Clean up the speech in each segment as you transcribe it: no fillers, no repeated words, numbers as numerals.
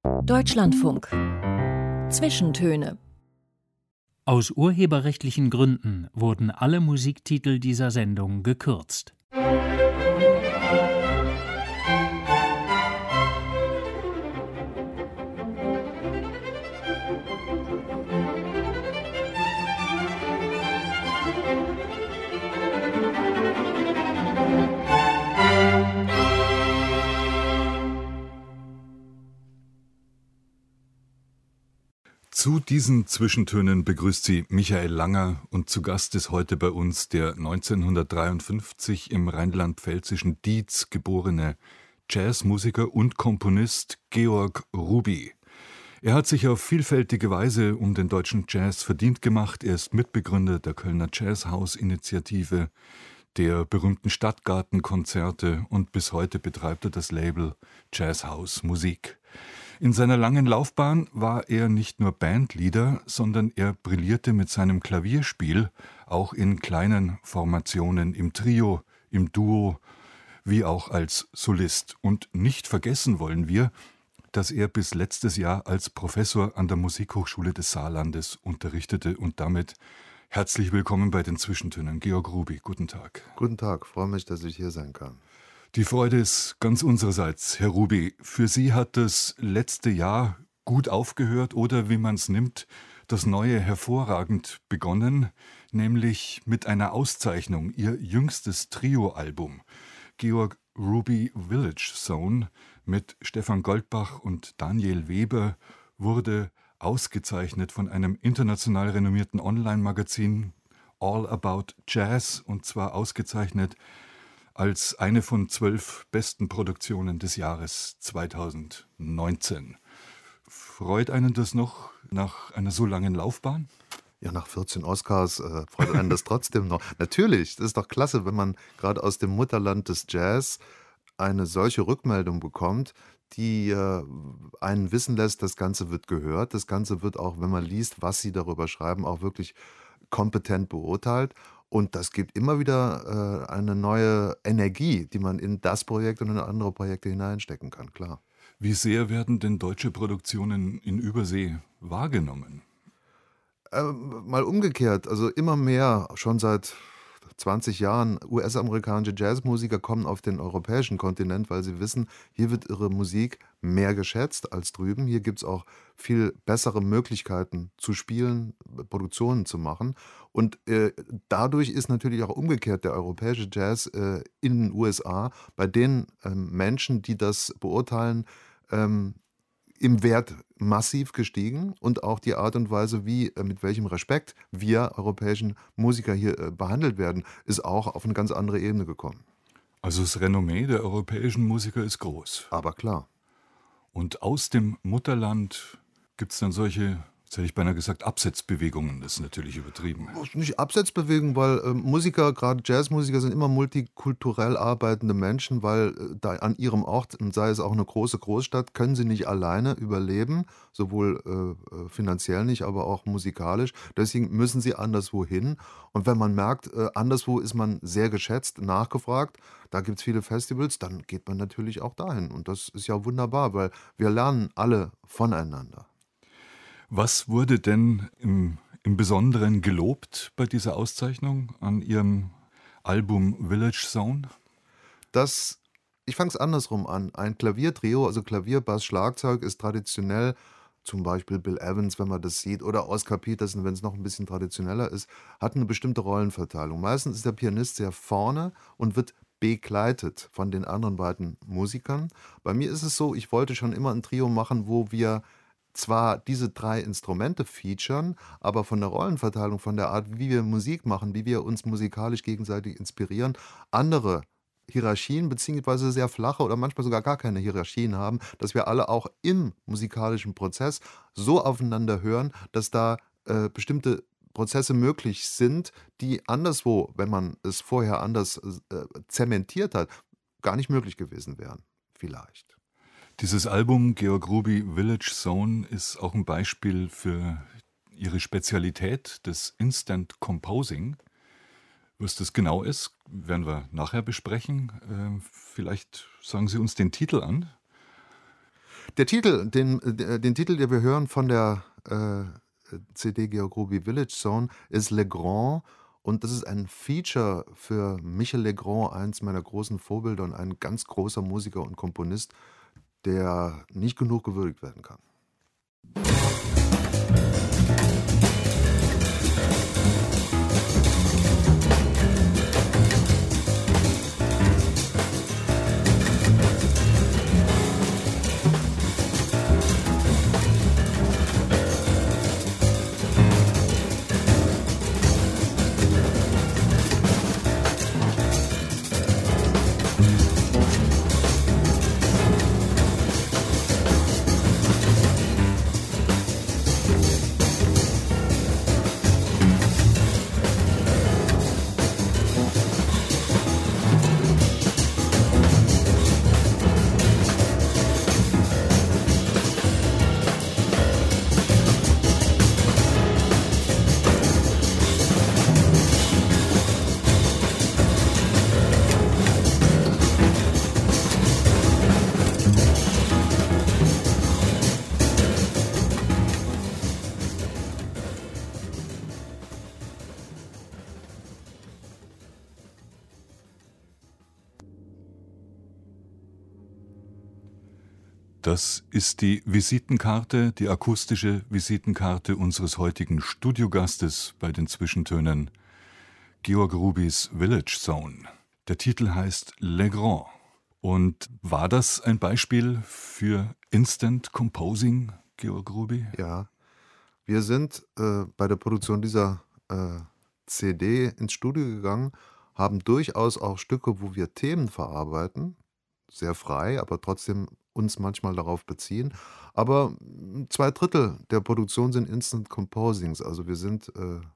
Deutschlandfunk. Zwischentöne. Aus urheberrechtlichen Gründen wurden alle Musiktitel dieser Sendung gekürzt. Zu diesen Zwischentönen begrüßt sie Michael Langer und zu Gast ist heute bei uns der 1953 im rheinland-pfälzischen Dietz geborene Jazzmusiker und Komponist Georg Ruby. Er hat sich auf vielfältige Weise um den deutschen Jazz verdient gemacht. Er ist Mitbegründer der Kölner Jazzhaus-Initiative, der berühmten Stadtgartenkonzerte und bis heute betreibt er das Label Jazzhaus Musik. In seiner langen Laufbahn war er nicht nur Bandleader, sondern er brillierte mit seinem Klavierspiel auch in kleinen Formationen, im Trio, im Duo, wie auch als Solist. Und nicht vergessen wollen wir, dass er bis letztes Jahr als Professor an der Musikhochschule des Saarlandes unterrichtete und damit herzlich willkommen bei den Zwischentönen. Georg Ruby, guten Tag. Guten Tag, freue mich, dass ich hier sein kann. Die Freude ist ganz unsererseits, Herr Ruby. Für Sie hat das letzte Jahr gut aufgehört oder, wie man es nimmt, das neue hervorragend begonnen, nämlich mit einer Auszeichnung. Ihr jüngstes Trio-Album, Georg Ruby Village Zone mit Stefan Goldbach und Daniel Weber, wurde ausgezeichnet von einem international renommierten Online-Magazin All About Jazz, und zwar ausgezeichnet als eine von 12 besten Produktionen des Jahres 2019. Freut einen das noch nach einer so langen Laufbahn? Ja, nach 14 Oscars freut einen das trotzdem noch. Natürlich, das ist doch klasse, wenn man gerade aus dem Mutterland des Jazz eine solche Rückmeldung bekommt, die einen wissen lässt, das Ganze wird gehört. Das Ganze wird auch, wenn man liest, was sie darüber schreiben, auch wirklich kompetent beurteilt. Und das gibt immer wieder eine neue Energie, die man in das Projekt und in andere Projekte hineinstecken kann, klar. Wie sehr werden denn deutsche Produktionen in Übersee wahrgenommen? Mal umgekehrt, also immer mehr, schon seit 20 Jahren, US-amerikanische Jazzmusiker kommen auf den europäischen Kontinent, weil sie wissen, hier wird ihre Musik mehr geschätzt als drüben. Hier gibt es auch viel bessere Möglichkeiten zu spielen, Produktionen zu machen. Und dadurch ist natürlich auch umgekehrt der europäische Jazz in den USA bei den Menschen, die das beurteilen, im Wert massiv gestiegen, und auch die Art und Weise, wie, mit welchem Respekt wir europäischen Musiker hier behandelt werden, ist auch auf eine ganz andere Ebene gekommen. Also das Renommee der europäischen Musiker ist groß. Aber klar. Und aus dem Mutterland gibt es dann solche, jetzt hätte ich beinahe gesagt, Absetzbewegungen. Das ist natürlich übertrieben. Nicht Absetzbewegung, weil Musiker, gerade Jazzmusiker, sind immer multikulturell arbeitende Menschen, weil da an ihrem Ort, und sei es auch eine große Großstadt, können sie nicht alleine überleben, sowohl finanziell nicht, aber auch musikalisch. Deswegen müssen sie anderswo hin. Und wenn man merkt, anderswo ist man sehr geschätzt, nachgefragt, da gibt es viele Festivals, dann geht man natürlich auch dahin. Und das ist ja wunderbar, weil wir lernen alle voneinander. Was wurde denn im Besonderen gelobt bei dieser Auszeichnung an Ihrem Album Village Zone? Ich fange es andersrum an. Ein Klaviertrio, also Klavier, Bass, Schlagzeug, ist traditionell, zum Beispiel Bill Evans, wenn man das sieht, oder Oscar Peterson, wenn es noch ein bisschen traditioneller ist, hat eine bestimmte Rollenverteilung. Meistens ist der Pianist sehr vorne und wird begleitet von den anderen beiden Musikern. Bei mir ist es so, ich wollte schon immer ein Trio machen, wo wir zwar diese 3 Instrumente featuren, aber von der Rollenverteilung, von der Art, wie wir Musik machen, wie wir uns musikalisch gegenseitig inspirieren, andere Hierarchien beziehungsweise sehr flache oder manchmal sogar gar keine Hierarchien haben, dass wir alle auch im musikalischen Prozess so aufeinander hören, dass da bestimmte Prozesse möglich sind, die anderswo, wenn man es vorher anders zementiert hat, gar nicht möglich gewesen wären, vielleicht. Dieses Album Georg Ruby Village Zone ist auch ein Beispiel für Ihre Spezialität des Instant Composing. Was das genau ist, werden wir nachher besprechen. Vielleicht sagen Sie uns den Titel an. Der Titel, den Titel, den wir hören von der CD Georg Ruby Village Zone, ist Le Grand. Und das ist ein Feature für Michel Legrand, eins meiner großen Vorbilder und ein ganz großer Musiker und Komponist, der nicht genug gewürdigt werden kann. Das ist die Visitenkarte, die akustische Visitenkarte unseres heutigen Studiogastes bei den Zwischentönen, Georg Rubys Village Zone. Der Titel heißt Le Grand. Und war das ein Beispiel für Instant Composing, Georg Ruby? Ja, wir sind bei der Produktion dieser CD ins Studio gegangen, haben durchaus auch Stücke, wo wir Themen verarbeiten, sehr frei, aber trotzdem uns manchmal darauf beziehen. Aber 2/3 der Produktion sind Instant Composings. Also wir sind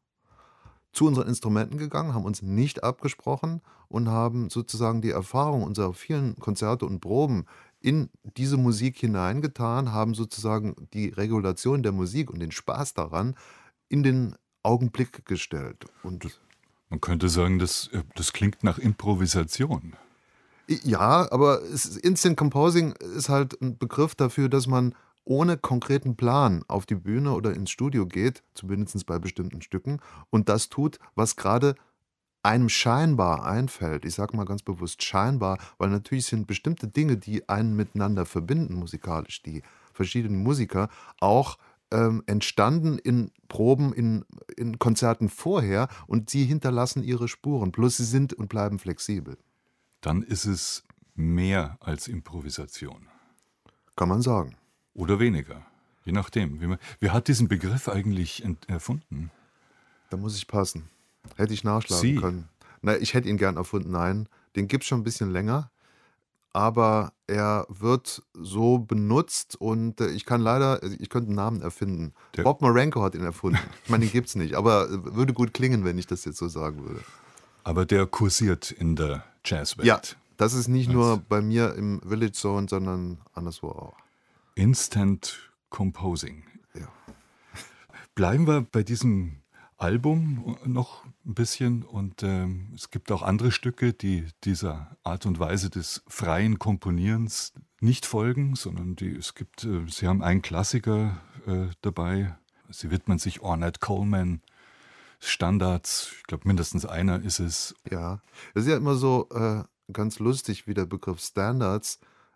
zu unseren Instrumenten gegangen, haben uns nicht abgesprochen und haben sozusagen die Erfahrung unserer vielen Konzerte und Proben in diese Musik hineingetan, haben sozusagen die Regulation der Musik und den Spaß daran in den Augenblick gestellt. Und Man könnte sagen, das klingt nach Improvisation. ja, aber Instant Composing ist halt ein Begriff dafür, dass man ohne konkreten Plan auf die Bühne oder ins Studio geht, zumindest bei bestimmten Stücken, und das tut, was gerade einem scheinbar einfällt. Ich sage mal ganz bewusst scheinbar, weil natürlich sind bestimmte Dinge, die einen miteinander verbinden musikalisch, die verschiedenen Musiker, auch entstanden in Proben, in Konzerten vorher, und sie hinterlassen ihre Spuren. Bloß sie sind und bleiben flexibel. Dann ist es mehr als Improvisation. Kann man sagen. Oder weniger, je nachdem. Wer hat diesen Begriff eigentlich erfunden? Da muss ich passen. Hätte ich nachschlagen Sie? können. Na, ich hätte ihn gern erfunden. Nein, den gibt es schon ein bisschen länger. Aber er wird so benutzt und ich könnte einen Namen erfinden. Bob Marenko hat ihn erfunden. Ich meine, den gibt es nicht, aber würde gut klingen, wenn ich das jetzt so sagen würde. Aber der kursiert in der Jazzwelt. Ja, das ist nicht nur bei mir im Village Zone, sondern anderswo auch. Instant Composing. Ja. Bleiben wir bei diesem Album noch ein bisschen, und es gibt auch andere Stücke, die dieser Art und Weise des freien Komponierens nicht folgen, sondern Sie haben einen Klassiker dabei. Sie widmen sich Ornette Coleman, Standards, ich glaube mindestens einer ist es. Ja, das ist ja immer so ganz lustig, wie der Begriff Standards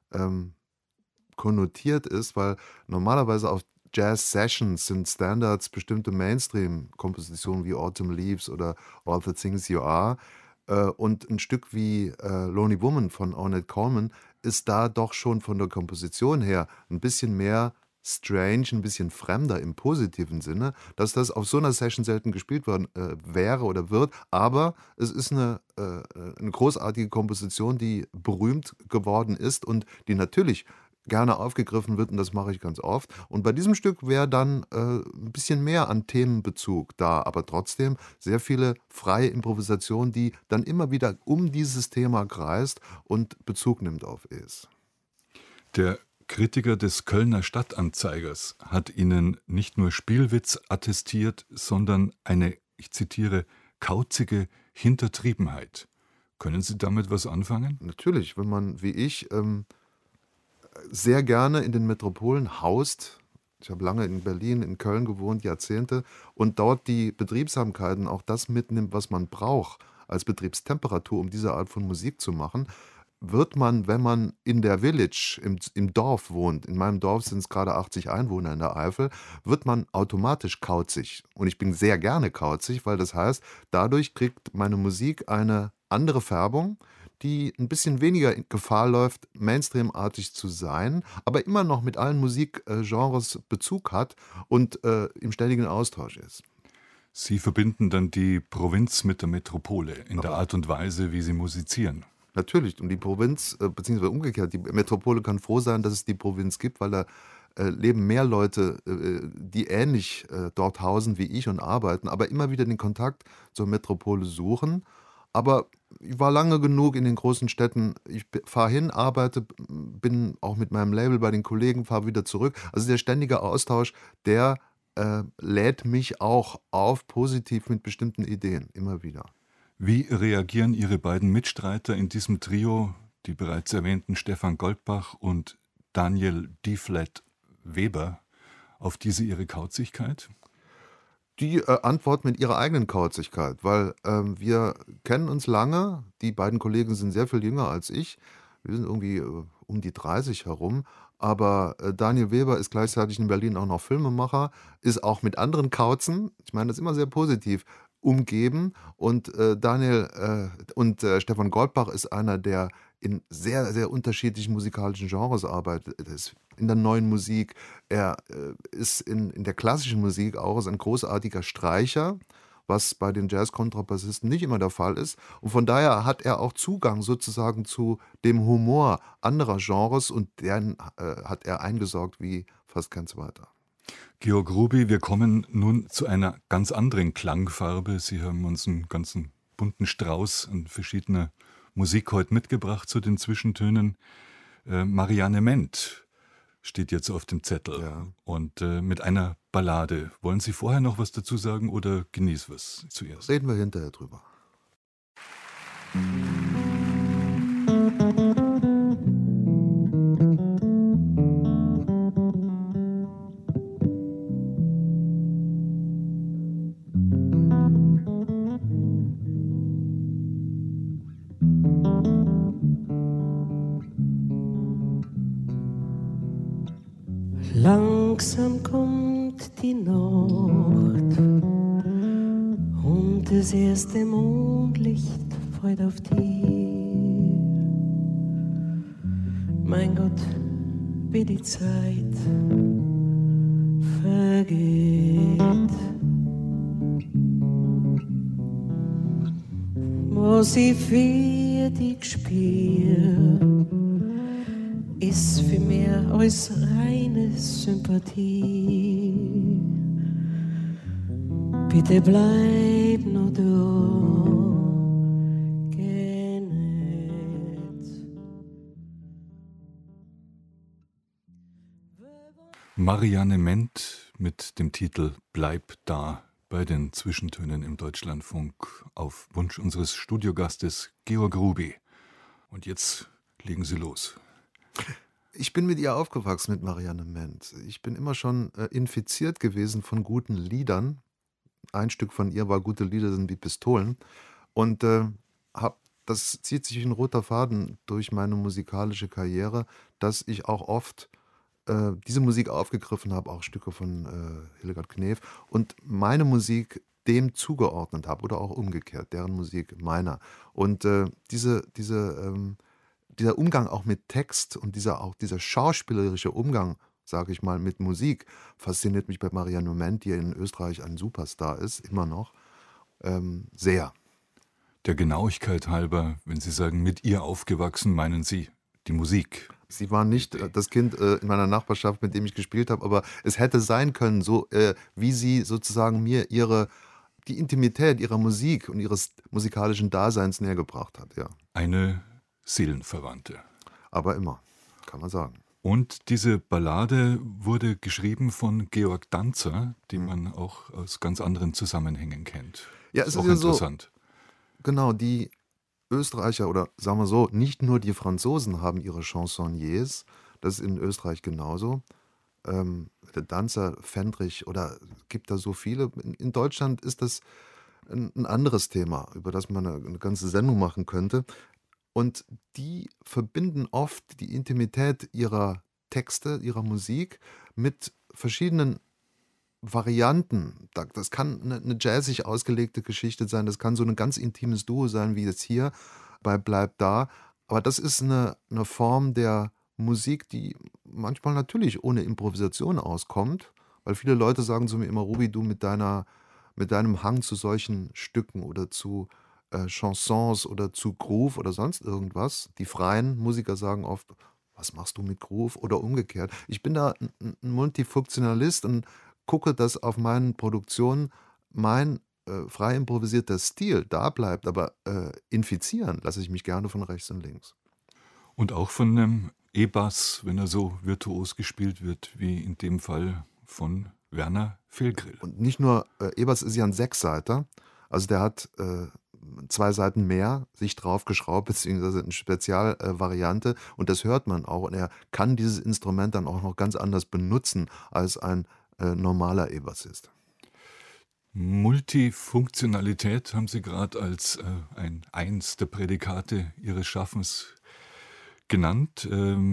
konnotiert ist, weil normalerweise auf Jazz-Sessions sind Standards bestimmte Mainstream-Kompositionen wie Autumn Leaves oder All the Things You Are. Und ein Stück wie Lonely Woman von Ornette Coleman ist da doch schon von der Komposition her ein bisschen mehr strange, ein bisschen fremder im positiven Sinne, dass das auf so einer Session selten gespielt worden wäre oder wird. Aber es ist eine großartige Komposition, die berühmt geworden ist und die natürlich gerne aufgegriffen wird, und das mache ich ganz oft. Und bei diesem Stück wäre dann ein bisschen mehr an Themenbezug da, aber trotzdem sehr viele freie Improvisationen, die dann immer wieder um dieses Thema kreist und Bezug nimmt auf es. Der Kritiker des Kölner Stadtanzeigers hat Ihnen nicht nur Spielwitz attestiert, sondern eine, ich zitiere, kauzige Hintertriebenheit. Können Sie damit was anfangen? Natürlich, wenn man wie ich sehr gerne in den Metropolen haust. Ich habe lange in Berlin, in Köln gewohnt, Jahrzehnte, und dort die Betriebsamkeiten, auch das mitnimmt, was man braucht als Betriebstemperatur, um diese Art von Musik zu machen, wird man, wenn man in der Village, im Dorf wohnt, in meinem Dorf sind es gerade 80 Einwohner in der Eifel, wird man automatisch kauzig. Und ich bin sehr gerne kauzig, weil das heißt, dadurch kriegt meine Musik eine andere Färbung, die ein bisschen weniger in Gefahr läuft, mainstreamartig zu sein, aber immer noch mit allen Musikgenres Bezug hat und im ständigen Austausch ist. Sie verbinden dann die Provinz mit der Metropole in der Art und Weise, wie Sie musizieren. Natürlich, und die Provinz, beziehungsweise umgekehrt, die Metropole kann froh sein, dass es die Provinz gibt, weil da leben mehr Leute, die ähnlich dort hausen wie ich und arbeiten, aber immer wieder den Kontakt zur Metropole suchen. Aber ich war lange genug in den großen Städten. Ich fahre hin, arbeite, bin auch mit meinem Label bei den Kollegen, fahre wieder zurück. Also der ständige Austausch, der lädt mich auch auf, positiv mit bestimmten Ideen, immer wieder. Wie reagieren Ihre beiden Mitstreiter in diesem Trio, die bereits erwähnten Stefan Goldbach und Daniel D-Flat Weber, auf diese Ihre Kauzigkeit? Die antworten mit ihrer eigenen Kauzigkeit, weil wir kennen uns lange. Die beiden Kollegen sind sehr viel jünger als ich. Wir sind irgendwie um die 30 herum. Aber Daniel Weber ist gleichzeitig in Berlin auch noch Filmemacher, ist auch mit anderen Kauzen, ich meine das ist immer sehr positiv, umgeben. Und Stefan Goldbach ist einer, der in sehr, sehr unterschiedlichen musikalischen Genres arbeitet. Er ist in der neuen Musik, er ist in der klassischen Musik auch ist ein großartiger Streicher, was bei den Jazz-Kontrabassisten nicht immer der Fall ist. Und von daher hat er auch Zugang sozusagen zu dem Humor anderer Genres und den hat er eingesaugt wie fast kein zweiter. Georg Ruby, wir kommen nun zu einer ganz anderen Klangfarbe. Sie haben uns einen ganzen bunten Strauß an verschiedener Musik heute mitgebracht zu den Zwischentönen. Marianne Ment steht jetzt auf dem Zettel, Ja. Und mit einer Ballade. Wollen Sie vorher noch was dazu sagen oder genießen wir es zuerst? Reden wir hinterher drüber. Langsam kommt die Nacht und das erste Mondlicht fällt auf dir. Mein Gott, wie die Zeit vergeht. Was ich für dich spür, ist für mehr als reine Sympathie. Bitte bleib nur da, geh nicht. Marianne Ment mit dem Titel Bleib da bei den Zwischentönen im Deutschlandfunk auf Wunsch unseres Studiogastes Georg Ruby. Und jetzt legen Sie los. Ich bin mit ihr aufgewachsen, mit Marianne Ment. Ich bin immer schon infiziert gewesen von guten Liedern. Ein Stück von ihr war Gute Lieder sind wie Pistolen. Und das zieht sich wie ein roter Faden durch meine musikalische Karriere, dass ich auch oft diese Musik aufgegriffen habe, auch Stücke von Hildegard Knef, und meine Musik dem zugeordnet habe oder auch umgekehrt, deren Musik meiner. Und dieser Umgang auch mit Text und dieser schauspielerische Umgang, sage ich mal, mit Musik, fasziniert mich bei Marianne Ment, die in Österreich ein Superstar ist, immer noch, sehr. Der Genauigkeit halber, wenn Sie sagen, mit ihr aufgewachsen, meinen Sie die Musik? Sie war nicht das Kind in meiner Nachbarschaft, mit dem ich gespielt habe, aber es hätte sein können, so wie sie sozusagen mir die Intimität ihrer Musik und ihres musikalischen Daseins näher gebracht hat, ja. Eine Seelenverwandte. Aber immer, kann man sagen. Und diese Ballade wurde geschrieben von Georg Danzer, den man auch aus ganz anderen Zusammenhängen kennt. Ja, ist es auch ist ja so, interessant. genau, die Österreicher oder sagen wir so, nicht nur die Franzosen haben ihre Chansonniers. Das ist in Österreich genauso. Der Danzer, Fendrich oder gibt da so viele. In Deutschland ist das ein anderes Thema, über das man eine ganze Sendung machen könnte. Und die verbinden oft die Intimität ihrer Texte, ihrer Musik mit verschiedenen Varianten. Das kann eine jazzig ausgelegte Geschichte sein, das kann so ein ganz intimes Duo sein, wie jetzt hier bei Bleib da. Aber das ist eine Form der Musik, die manchmal natürlich ohne Improvisation auskommt, weil viele Leute sagen zu mir immer, Ruby, du mit deinem Hang zu solchen Stücken oder zu Chansons oder zu Groove oder sonst irgendwas. Die freien Musiker sagen oft, was machst du mit Groove oder umgekehrt. Ich bin da ein Multifunktionalist und gucke, dass auf meinen Produktionen mein frei improvisierter Stil da bleibt, aber infizieren lasse ich mich gerne von rechts und links. Und auch von einem E-Bass, wenn er so virtuos gespielt wird, wie in dem Fall von Werner Felgrill. Und nicht nur, Ebers ist ja ein Sechsseiter, also der hat 2 Seiten mehr sich draufgeschraubt, beziehungsweise eine Spezialvariante und das hört man auch. Und er kann dieses Instrument dann auch noch ganz anders benutzen als ein normaler E-Bassist. Multifunktionalität haben Sie gerade als eins der Prädikate Ihres Schaffens genannt.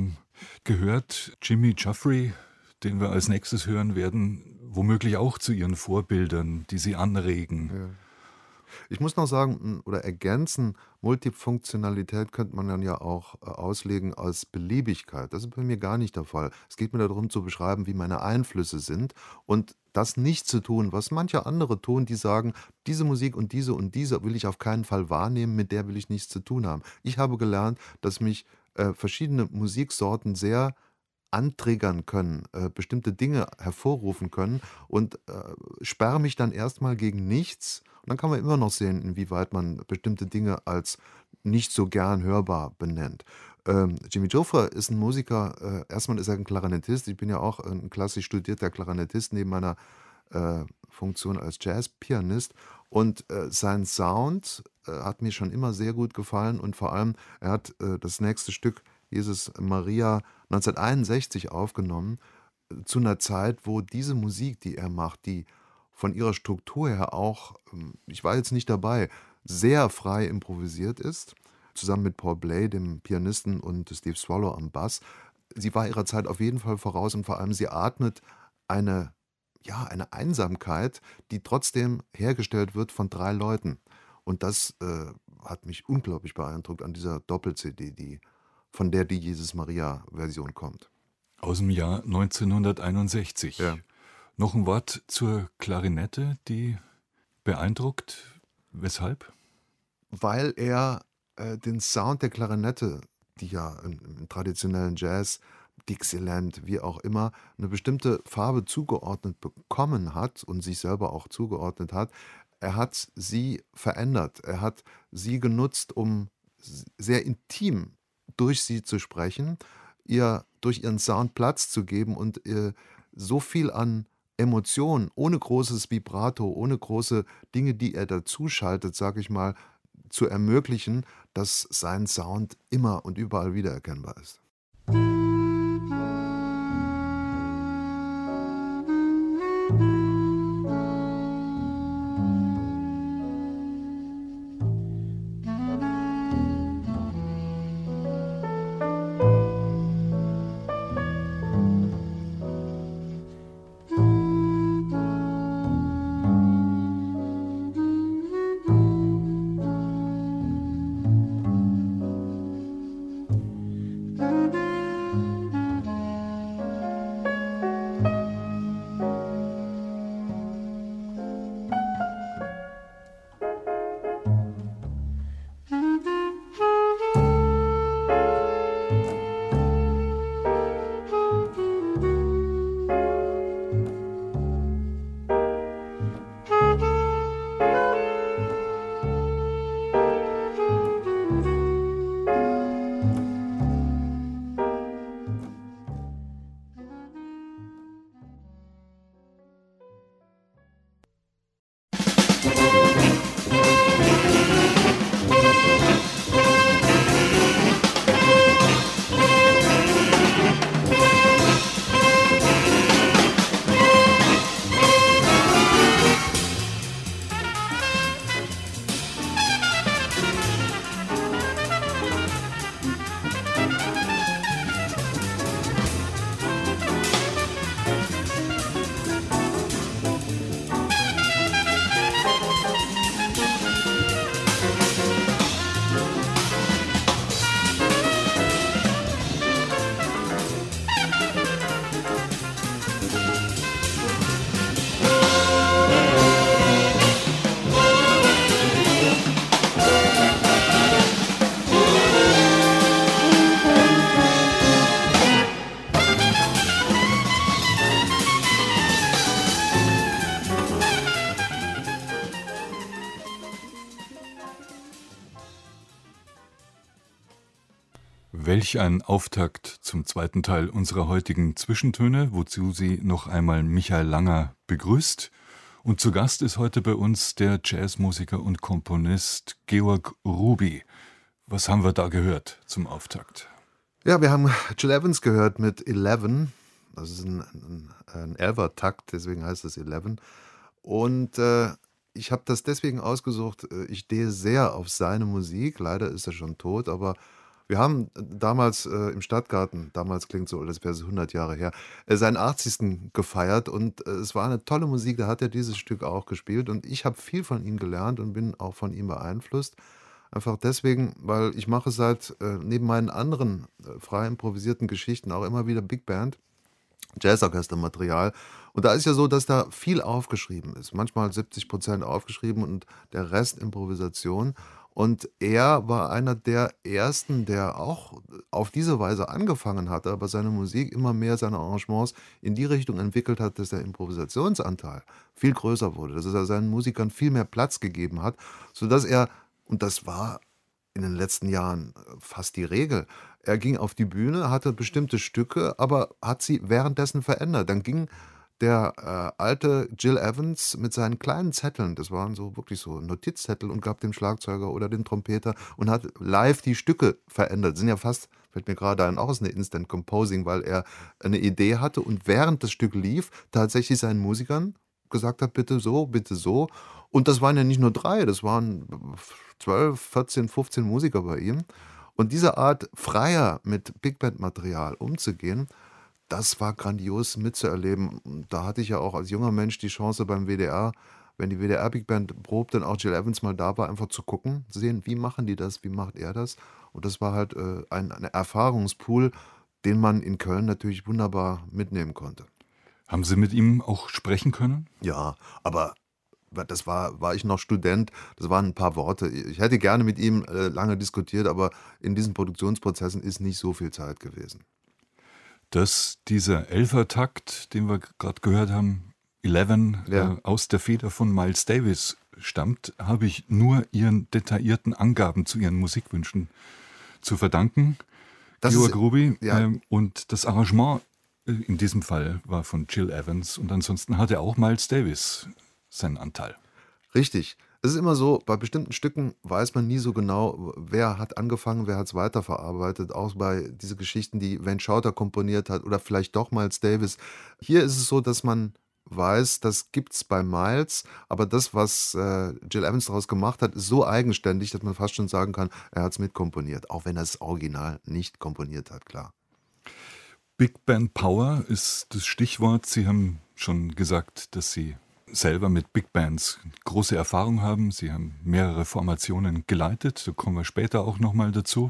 Gehört Jimmy Geoffrey, den wir als nächstes hören werden, womöglich auch zu Ihren Vorbildern, die Sie anregen? Ja. Ich muss noch sagen oder ergänzen, Multifunktionalität könnte man dann ja auch auslegen als Beliebigkeit. Das ist bei mir gar nicht der Fall. Es geht mir darum zu beschreiben, wie meine Einflüsse sind und das nicht zu tun, was manche andere tun, die sagen, diese Musik und diese will ich auf keinen Fall wahrnehmen, mit der will ich nichts zu tun haben. Ich habe gelernt, dass mich verschiedene Musiksorten sehr antriggern können, bestimmte Dinge hervorrufen können und sperre mich dann erstmal gegen nichts. Und dann kann man immer noch sehen, inwieweit man bestimmte Dinge als nicht so gern hörbar benennt. Jimmy Geoffrey ist ein Musiker, erstmal ist er ein Klarinettist. Ich bin ja auch ein klassisch studierter Klarinettist neben meiner Funktion als Jazzpianist. Und sein Sound hat mir schon immer sehr gut gefallen und vor allem, er hat das nächste Stück, Jesus Maria, 1961 aufgenommen, zu einer Zeit, wo diese Musik, die er macht, die von ihrer Struktur her auch, ich war jetzt nicht dabei, sehr frei improvisiert ist, zusammen mit Paul Bley, dem Pianisten, und Steve Swallow am Bass. Sie war ihrer Zeit auf jeden Fall voraus und vor allem sie atmet eine Einsamkeit, die trotzdem hergestellt wird von 3 Leuten. Und das hat mich unglaublich beeindruckt an dieser Doppel-CD, von der die Jesus-Maria-Version kommt. Aus dem Jahr 1961. Ja. Noch ein Wort zur Klarinette, die beeindruckt. Weshalb? Weil er den Sound der Klarinette, die ja im traditionellen Jazz, Dixieland, wie auch immer, eine bestimmte Farbe zugeordnet bekommen hat und sich selber auch zugeordnet hat. Er hat sie verändert. Er hat sie genutzt, um sehr intim durch sie zu sprechen, ihr durch ihren Sound Platz zu geben und so viel an Emotionen, ohne großes Vibrato, ohne große Dinge, die er dazu schaltet, sage ich mal, zu ermöglichen, dass sein Sound immer und überall wiedererkennbar ist. Welch ein Auftakt zum zweiten Teil unserer heutigen Zwischentöne, wozu sie noch einmal Michael Langer begrüßt. Und zu Gast ist heute bei uns der Jazzmusiker und Komponist Georg Ruby. Was haben wir da gehört zum Auftakt? Ja, wir haben Gil Evans gehört mit 11. Das ist ein Elfer-Takt, deswegen heißt es 11. Und ich habe das deswegen ausgesucht, ich stehe sehr auf seine Musik. Leider ist er schon tot, aber wir haben damals im Stadtgarten, damals klingt so, als wäre es 100 Jahre her, seinen 80. gefeiert und es war eine tolle Musik, da hat er dieses Stück auch gespielt und ich habe viel von ihm gelernt und bin auch von ihm beeinflusst. Einfach deswegen, weil ich mache seit neben meinen anderen frei improvisierten Geschichten auch immer wieder Big Band, Jazzorchestermaterial. Und da ist ja so, dass da viel aufgeschrieben ist. Manchmal 70% aufgeschrieben und der Rest Improvisation. Und er war einer der Ersten, der auch auf diese Weise angefangen hatte, aber seine Musik immer mehr, seine Arrangements in die Richtung entwickelt hat, dass der Improvisationsanteil viel größer wurde, dass er seinen Musikern viel mehr Platz gegeben hat, sodass er, und das war in den letzten Jahren fast die Regel, er ging auf die Bühne, hatte bestimmte Stücke, aber hat sie währenddessen verändert. Dann ging der alte Gil Evans mit seinen kleinen Zetteln, das waren so wirklich so Notizzettel, und gab dem Schlagzeuger oder dem Trompeter und hat live die Stücke verändert. Sind ja fast, fällt mir gerade ein, auch aus einer Instant Composing, weil er eine Idee hatte und während das Stück lief, tatsächlich seinen Musikern gesagt hat, bitte so, bitte so. Und das waren ja nicht nur 3, das waren 12, 14, 15 Musiker bei ihm. Und diese Art, freier mit Big Band-Material umzugehen, das war grandios mitzuerleben. Da hatte ich ja auch als junger Mensch die Chance beim WDR, wenn die WDR Big Band probt, dann auch Gil Evans mal da war, einfach zu gucken, zu sehen, wie machen die das, wie macht er das. Und das war halt ein Erfahrungspool, den man in Köln natürlich wunderbar mitnehmen konnte. Haben Sie mit ihm auch sprechen können? Ja, aber das war ich noch Student, das waren ein paar Worte. Ich hätte gerne mit ihm lange diskutiert, aber in diesen Produktionsprozessen ist nicht so viel Zeit gewesen. Dass dieser Elfertakt, den wir gerade gehört haben, 11, Ja. aus der Feder von Miles Davis stammt, habe ich nur Ihren detaillierten Angaben zu Ihren Musikwünschen zu verdanken. Das Georg ist- Ruby. ja. Und das Arrangement in diesem Fall war von Gil Evans und ansonsten hatte auch Miles Davis seinen Anteil. Richtig. Es ist immer so, bei bestimmten Stücken weiß man nie so genau, wer hat angefangen, wer hat es weiterverarbeitet. Auch bei diese Geschichten, die Wayne Shorter komponiert hat oder vielleicht doch Miles Davis. Hier ist es so, dass man weiß, das gibt's bei Miles, aber das, was Gil Evans daraus gemacht hat, ist so eigenständig, dass man fast schon sagen kann, er hat es mitkomponiert, auch wenn er das Original nicht komponiert hat, klar. Big Band Power ist das Stichwort. Sie haben schon gesagt, dass Sie selber mit Big Bands große Erfahrung haben. Sie haben mehrere Formationen geleitet. Da kommen wir später auch nochmal dazu.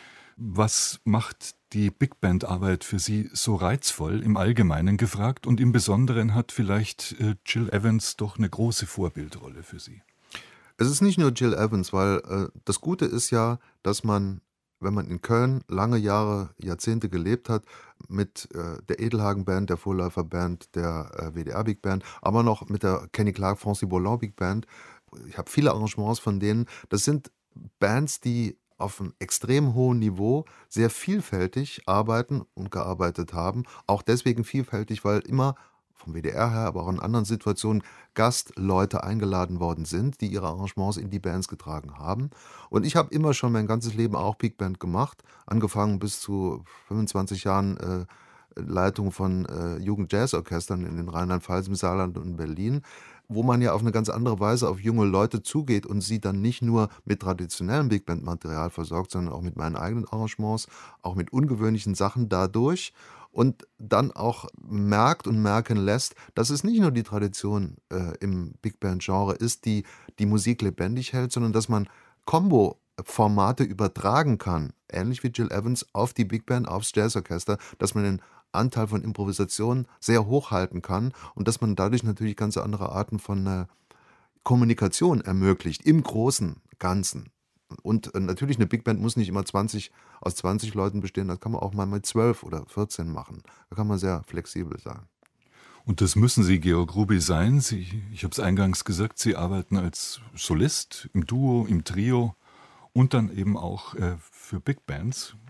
Was macht die Big Band Arbeit für Sie so reizvoll, im Allgemeinen gefragt? Und im Besonderen hat vielleicht Gil Evans doch eine große Vorbildrolle für Sie? Es ist nicht nur Gil Evans, weil das Gute ist ja, dass man, wenn man in Köln lange Jahre, Jahrzehnte gelebt hat, mit der Edelhagen Band, der Vorläuferband der WDR Big Band, aber noch mit der Kenny Clark Francis Boland Big Band. Ich habe viele Arrangements von denen. Das sind Bands, die auf einem extrem hohen Niveau sehr vielfältig arbeiten und gearbeitet haben. Auch deswegen vielfältig, weil immer vom WDR her, aber auch in anderen Situationen Gastleute eingeladen worden sind, die ihre Arrangements in die Bands getragen haben. Und ich habe immer schon mein ganzes Leben auch Big Band gemacht, angefangen bis zu 25 Jahren Leitung von Jugendjazzorchestern in den Rheinland-Pfalz, im Saarland und in Berlin, wo man ja auf eine ganz andere Weise auf junge Leute zugeht und sie dann nicht nur mit traditionellem Big Band-Material versorgt, sondern auch mit meinen eigenen Arrangements, auch mit ungewöhnlichen Sachen dadurch. Und dann auch merkt und merken lässt, dass es nicht nur die Tradition im Big Band-Genre ist, die die Musik lebendig hält, sondern dass man Combo-Formate übertragen kann, ähnlich wie Gil Evans, auf die Big Band, aufs Jazzorchester, dass man den Anteil von Improvisation sehr hoch halten kann und dass man dadurch natürlich ganz andere Arten von Kommunikation ermöglicht, im großen Ganzen. Und natürlich, eine Big Band muss nicht immer aus 20 Leuten bestehen, das kann man auch mal mit 12 oder 14 machen. Da kann man sehr flexibel sein. Und das müssen Sie, Georg Ruby, sein. Ich habe es eingangs gesagt, Sie arbeiten als Solist, im Duo, im Trio und dann eben auch für Big Bands.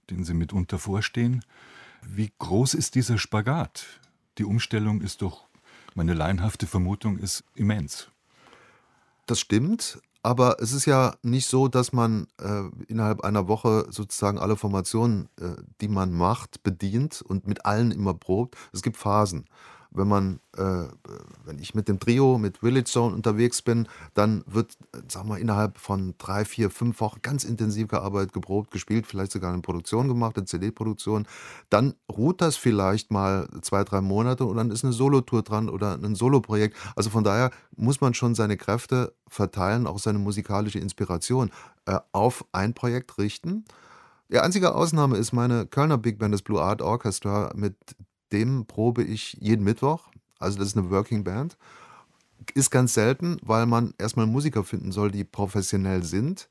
den Sie mitunter vorstehen. Wie groß ist dieser Spagat? Die Umstellung ist doch, meine laienhafte Vermutung ist immens. Das stimmt, aber es ist ja nicht so, dass man innerhalb einer Woche sozusagen alle Formationen, die man macht, bedient und mit allen immer probt. Es gibt Phasen. Wenn ich mit dem Trio, mit Village Zone unterwegs bin, dann wird, sagen wir, innerhalb von 3, 4, 5 Wochen ganz intensiv gearbeitet, geprobt, gespielt, vielleicht sogar eine Produktion gemacht, eine CD-Produktion. Dann ruht das vielleicht mal 2, 3 Monate und dann ist eine Solotour dran oder ein Soloprojekt. Also von daher muss man schon seine Kräfte verteilen, auch seine musikalische Inspiration auf ein Projekt richten. Die einzige Ausnahme ist meine Kölner Big Band, das Blue Art Orchestra, mit dem probe ich jeden Mittwoch. Also das ist eine Working Band. Ist ganz selten, weil man erstmal Musiker finden soll, die professionell sind,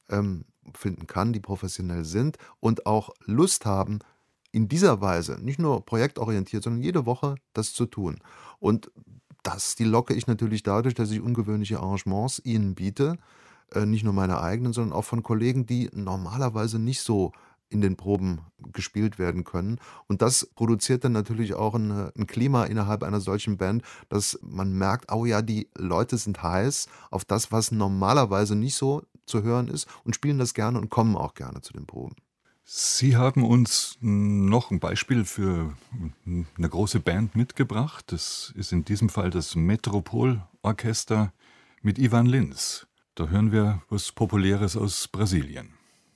finden kann, die professionell sind und auch Lust haben, in dieser Weise, nicht nur projektorientiert, sondern jede Woche das zu tun. Und die locke ich natürlich dadurch, dass ich ungewöhnliche Arrangements ihnen biete, nicht nur meine eigenen, sondern auch von Kollegen, die normalerweise nicht so in den Proben gespielt werden können. Und das produziert dann natürlich auch ein Klima innerhalb einer solchen Band, dass man merkt, oh ja, die Leute sind heiß auf das, was normalerweise nicht so zu hören ist und spielen das gerne und kommen auch gerne zu den Proben. Sie haben uns noch ein Beispiel für eine große Band mitgebracht. Das ist in diesem Fall das Metropol-Orchester mit Ivan Lins. Da hören wir was Populäres aus Brasilien.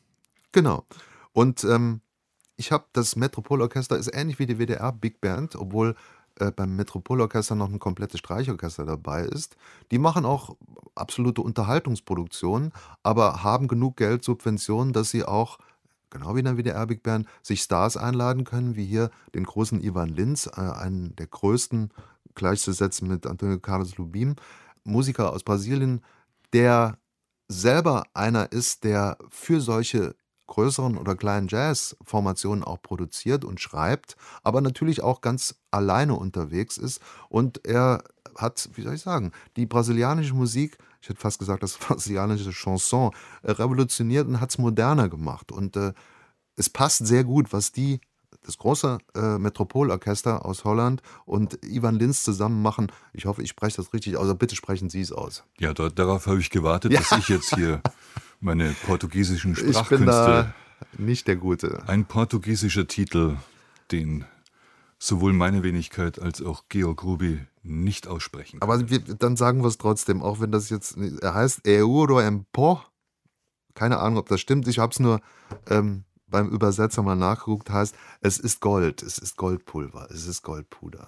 Genau. Und ich habe das Metropolorchester, ist ähnlich wie die WDR Big Band, obwohl beim Metropolorchester noch ein komplettes Streichorchester dabei ist. Die machen auch absolute Unterhaltungsproduktionen, aber haben genug Geld, Subventionen, dass sie auch, genau wie in der WDR Big Band, sich Stars einladen können, wie hier den großen Ivan Lins, einen der größten, gleichzusetzen mit Antônio Carlos Jobim, Musiker aus Brasilien, der selber einer ist, der für solche größeren oder kleinen Jazz-Formationen auch produziert und schreibt, aber natürlich auch ganz alleine unterwegs ist. Und er hat, wie soll ich sagen, die brasilianische Musik, ich hätte fast gesagt, das brasilianische Chanson, revolutioniert und hat es moderner gemacht. Und es passt sehr gut, was das große Metropolorchester aus Holland und Ivan Lins zusammen machen. Ich hoffe, ich spreche das richtig aus, aber bitte sprechen Sie es aus. Ja, darauf habe ich gewartet, Ja. dass ich jetzt hier meine portugiesischen Ich bin Sprachkünste... da nicht der Gute. Ein portugiesischer Titel, den sowohl meine Wenigkeit als auch Georg Ruby nicht aussprechen kann. Aber dann sagen wir es trotzdem, auch wenn das jetzt, er heißt Euro em Pó. Keine Ahnung, ob das stimmt. Ich habe es nur beim Übersetzer mal nachgeguckt, heißt, es ist Gold, es ist Goldpulver, es ist Goldpuder.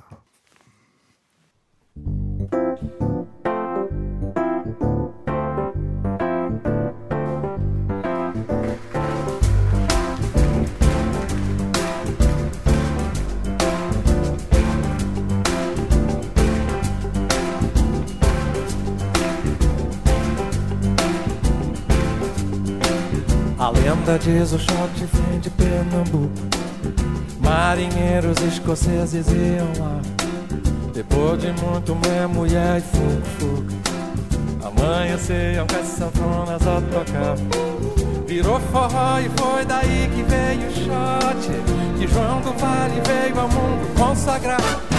A lenda diz o shot vem de Pernambuco. Marinheiros escoceses iam lá. Depois de muito mer, mulher e fogo. Amanheciam com as sanfonas a tocar. Virou forró e foi daí que veio o shot. Que João do Vale veio ao mundo consagrar.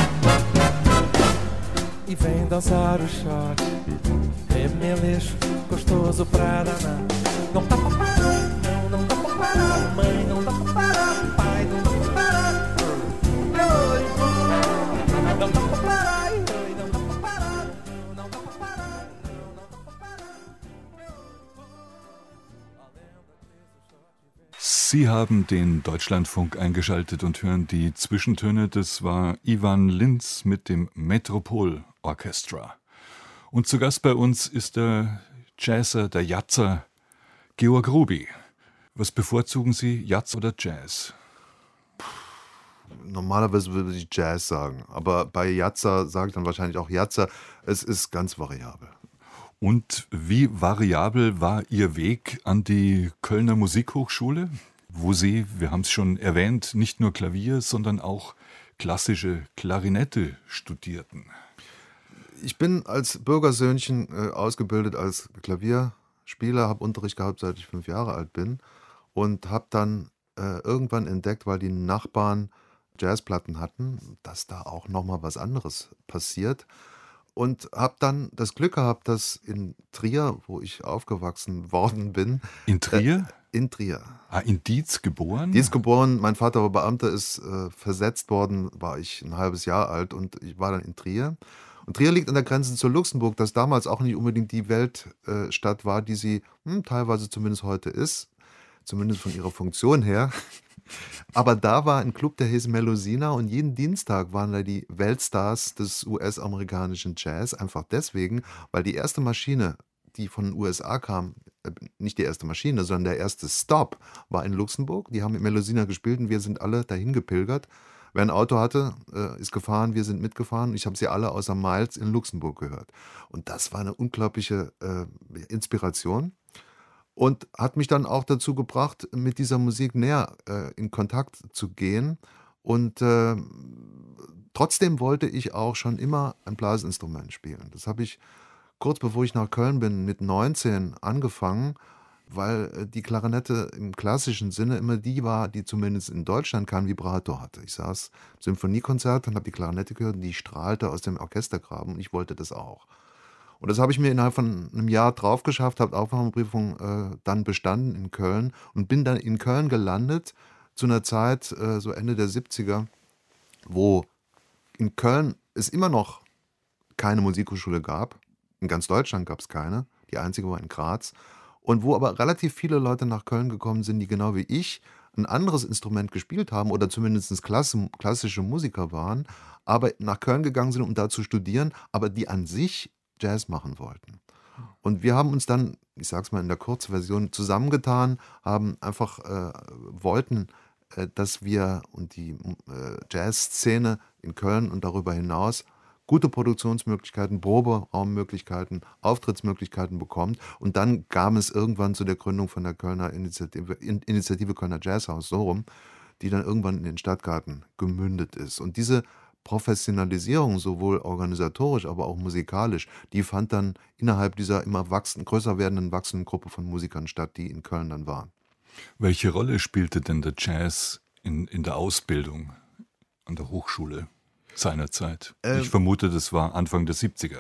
E vem dançar o shot. Remeleixo, gostoso pra danar. Não tá pra parar, não tá pra parar. Mãe, não tá pra parar. Pai, não tá pra parar. Não tá pra parar, não tá pra parar. Não tá pra parar, não tá pra parar. Sie haben den Deutschlandfunk eingeschaltet und hören die Zwischentöne. Das war Ivan Lins mit dem Metropol Orchestra. Und zu Gast bei uns ist der Jazzer, der Jatzer Georg Ruby. Was bevorzugen Sie, Jazz oder Jazz? Normalerweise würde ich Jazz sagen, aber bei Jazzer sage ich dann wahrscheinlich auch Jazzer. Es ist ganz variabel. Und wie variabel war Ihr Weg an die Kölner Musikhochschule, wo Sie, wir haben es schon erwähnt, nicht nur Klavier, sondern auch klassische Klarinette studierten? Ich bin als Bürgersöhnchen ausgebildet als Klavierspieler, habe Unterricht gehabt, seit ich 5 Jahre alt bin und habe dann irgendwann entdeckt, weil die Nachbarn Jazzplatten hatten, dass da auch noch mal was anderes passiert. Und habe dann das Glück gehabt, dass in Trier, wo ich aufgewachsen worden bin. In Trier? In Trier. In Dietz geboren? Dietz geboren, mein Vater war Beamter, ist versetzt worden, war ich ein halbes Jahr alt und ich war dann in Trier. Und Trier liegt an der Grenze zu Luxemburg, das damals auch nicht unbedingt die Weltstadt war, die sie teilweise zumindest heute ist, zumindest von ihrer Funktion her. Aber da war ein Club, der hieß Melusina und jeden Dienstag waren da die Weltstars des US-amerikanischen Jazz, einfach deswegen, weil die erste Maschine, die von den USA kam, nicht die erste Maschine, sondern der erste Stop war in Luxemburg. Die haben mit Melusina gespielt und wir sind alle dahin gepilgert. Wer ein Auto hatte, ist gefahren, wir sind mitgefahren. Ich habe sie alle außer Miles in Luxemburg gehört. Und das war eine unglaubliche Inspiration. Und hat mich dann auch dazu gebracht, mit dieser Musik näher in Kontakt zu gehen. Und trotzdem wollte ich auch schon immer ein Blasinstrument spielen. Das habe ich kurz bevor ich nach Köln bin, mit 19 angefangen, weil die Klarinette im klassischen Sinne immer die war, die zumindest in Deutschland kein Vibrato hatte. Ich saß im Symphoniekonzert und habe die Klarinette gehört und die strahlte aus dem Orchestergraben und ich wollte das auch. Und das habe ich mir innerhalb von einem Jahr drauf geschafft, habe Aufnahmeprüfung dann bestanden in Köln und bin dann in Köln gelandet zu einer Zeit, so Ende der 70er, wo in Köln es immer noch keine Musikhochschule gab. In ganz Deutschland gab es keine, die einzige war in Graz. Und wo aber relativ viele Leute nach Köln gekommen sind, die genau wie ich ein anderes Instrument gespielt haben oder zumindest klassische Musiker waren, aber nach Köln gegangen sind, um da zu studieren, aber die an sich Jazz machen wollten. Und wir haben uns dann, ich sag's mal in der Kurzversion, zusammengetan, haben einfach wollten, dass wir und die Jazzszene in Köln und darüber hinaus gute Produktionsmöglichkeiten, Proberaummöglichkeiten, Auftrittsmöglichkeiten bekommt. Und dann kam es irgendwann zu der Gründung von der Kölner Initiative Kölner Jazzhaus, so rum, die dann irgendwann in den Stadtgarten gemündet ist. Und diese Professionalisierung, sowohl organisatorisch, aber auch musikalisch, die fand dann innerhalb dieser immer größer werdenden, wachsenden Gruppe von Musikern statt, die in Köln dann waren. Welche Rolle spielte denn der Jazz in der Ausbildung an der Hochschule seinerzeit? Ich vermute, das war Anfang der 70er.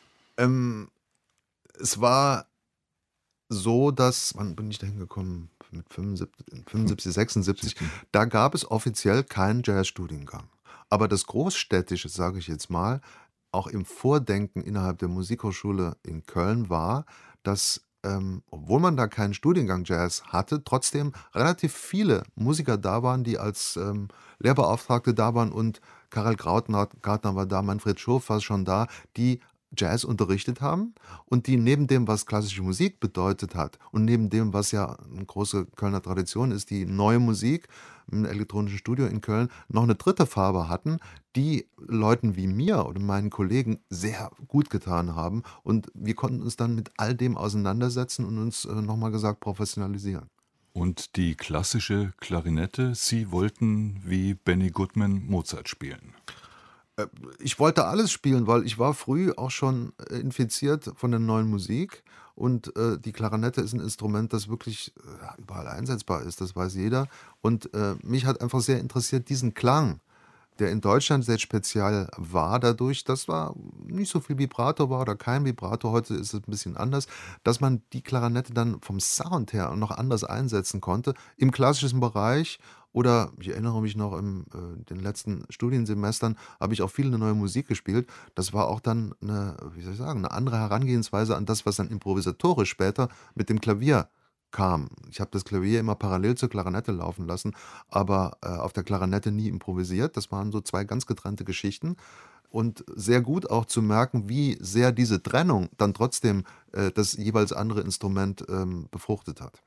Es war so, dass, wann bin ich da hingekommen? Mit 75, 76, da gab es offiziell keinen Jazzstudiengang. Aber das Großstädtische, sage ich jetzt mal, auch im Vordenken innerhalb der Musikhochschule in Köln war, dass, obwohl man da keinen Studiengang Jazz hatte, trotzdem relativ viele Musiker da waren, die als Lehrbeauftragte da waren und Karel Gartner war da, Manfred Schurf war schon da, die Jazz unterrichtet haben und die neben dem, was klassische Musik bedeutet hat und neben dem, was ja eine große Kölner Tradition ist, die neue Musik im elektronischen Studio in Köln, noch eine dritte Farbe hatten, die Leuten wie mir oder meinen Kollegen sehr gut getan haben. Und wir konnten uns dann mit all dem auseinandersetzen und uns, nochmal gesagt, professionalisieren. Und die klassische Klarinette, Sie wollten wie Benny Goodman Mozart spielen? Ich wollte alles spielen, weil ich war früh auch schon infiziert von der neuen Musik und die Klarinette ist ein Instrument, das wirklich überall einsetzbar ist, das weiß jeder. Und mich hat einfach sehr interessiert diesen Klang, der in Deutschland sehr speziell war dadurch, dass war nicht so viel Vibrato war oder kein Vibrato, heute ist es ein bisschen anders, dass man die Klarinette dann vom Sound her noch anders einsetzen konnte, im klassischen Bereich. Oder ich erinnere mich noch, in den letzten Studiensemestern habe ich auch viel neue Musik gespielt. Das war auch dann eine andere Herangehensweise an das, was dann improvisatorisch später mit dem Klavier kam. Ich habe das Klavier immer parallel zur Klarinette laufen lassen, aber auf der Klarinette nie improvisiert. Das waren so zwei ganz getrennte Geschichten. Und sehr gut auch zu merken, wie sehr diese Trennung dann trotzdem das jeweils andere Instrument befruchtet hat.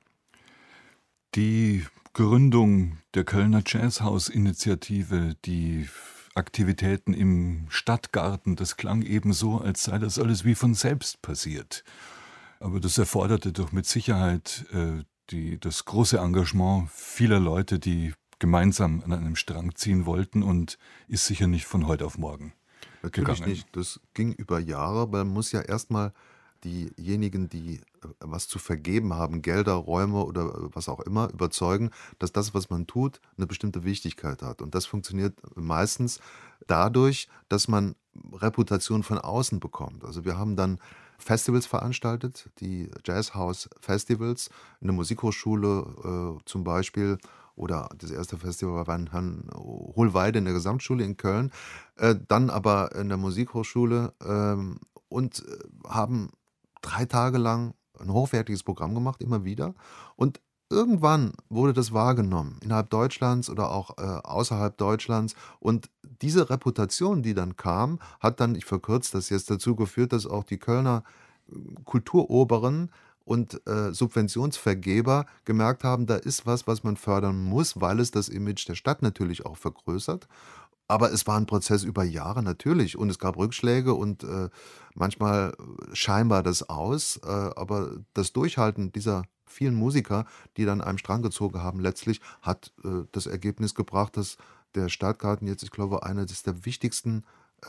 Die Gründung der Kölner Jazzhaus-Initiative, die Aktivitäten im Stadtgarten, das klang eben so, als sei das alles wie von selbst passiert. Aber das erforderte doch mit Sicherheit das große Engagement vieler Leute, die gemeinsam an einem Strang ziehen wollten und ist sicher nicht von heute auf morgen Natürlich gegangen. nicht. Das ging über Jahre, weil man muss ja erstmal diejenigen, die was zu vergeben haben, Gelder, Räume oder was auch immer, überzeugen, dass das, was man tut, eine bestimmte Wichtigkeit hat. Und das funktioniert meistens dadurch, dass man Reputation von außen bekommt. Also wir haben dann Festivals veranstaltet, die Jazzhouse-Festivals in der Musikhochschule zum Beispiel, oder das erste Festival war in Herrn Hohlweide in der Gesamtschule in Köln, dann aber in der Musikhochschule und haben 3 Tage lang ein hochwertiges Programm gemacht, immer wieder. Und irgendwann wurde das wahrgenommen, innerhalb Deutschlands oder auch außerhalb Deutschlands. Und diese Reputation, die dann kam, hat dann, ich verkürze das jetzt, dazu geführt, dass auch die Kölner Kulturoberen und Subventionsvergeber gemerkt haben, da ist was man fördern muss, weil es das Image der Stadt natürlich auch vergrößert. Aber es war ein Prozess über Jahre natürlich und es gab Rückschläge und manchmal scheinbar das aus. Aber das Durchhalten dieser vielen Musiker, die dann einem Strang gezogen haben, letztlich hat das Ergebnis gebracht, dass der Stadtgarten jetzt, ich glaube, eine der wichtigsten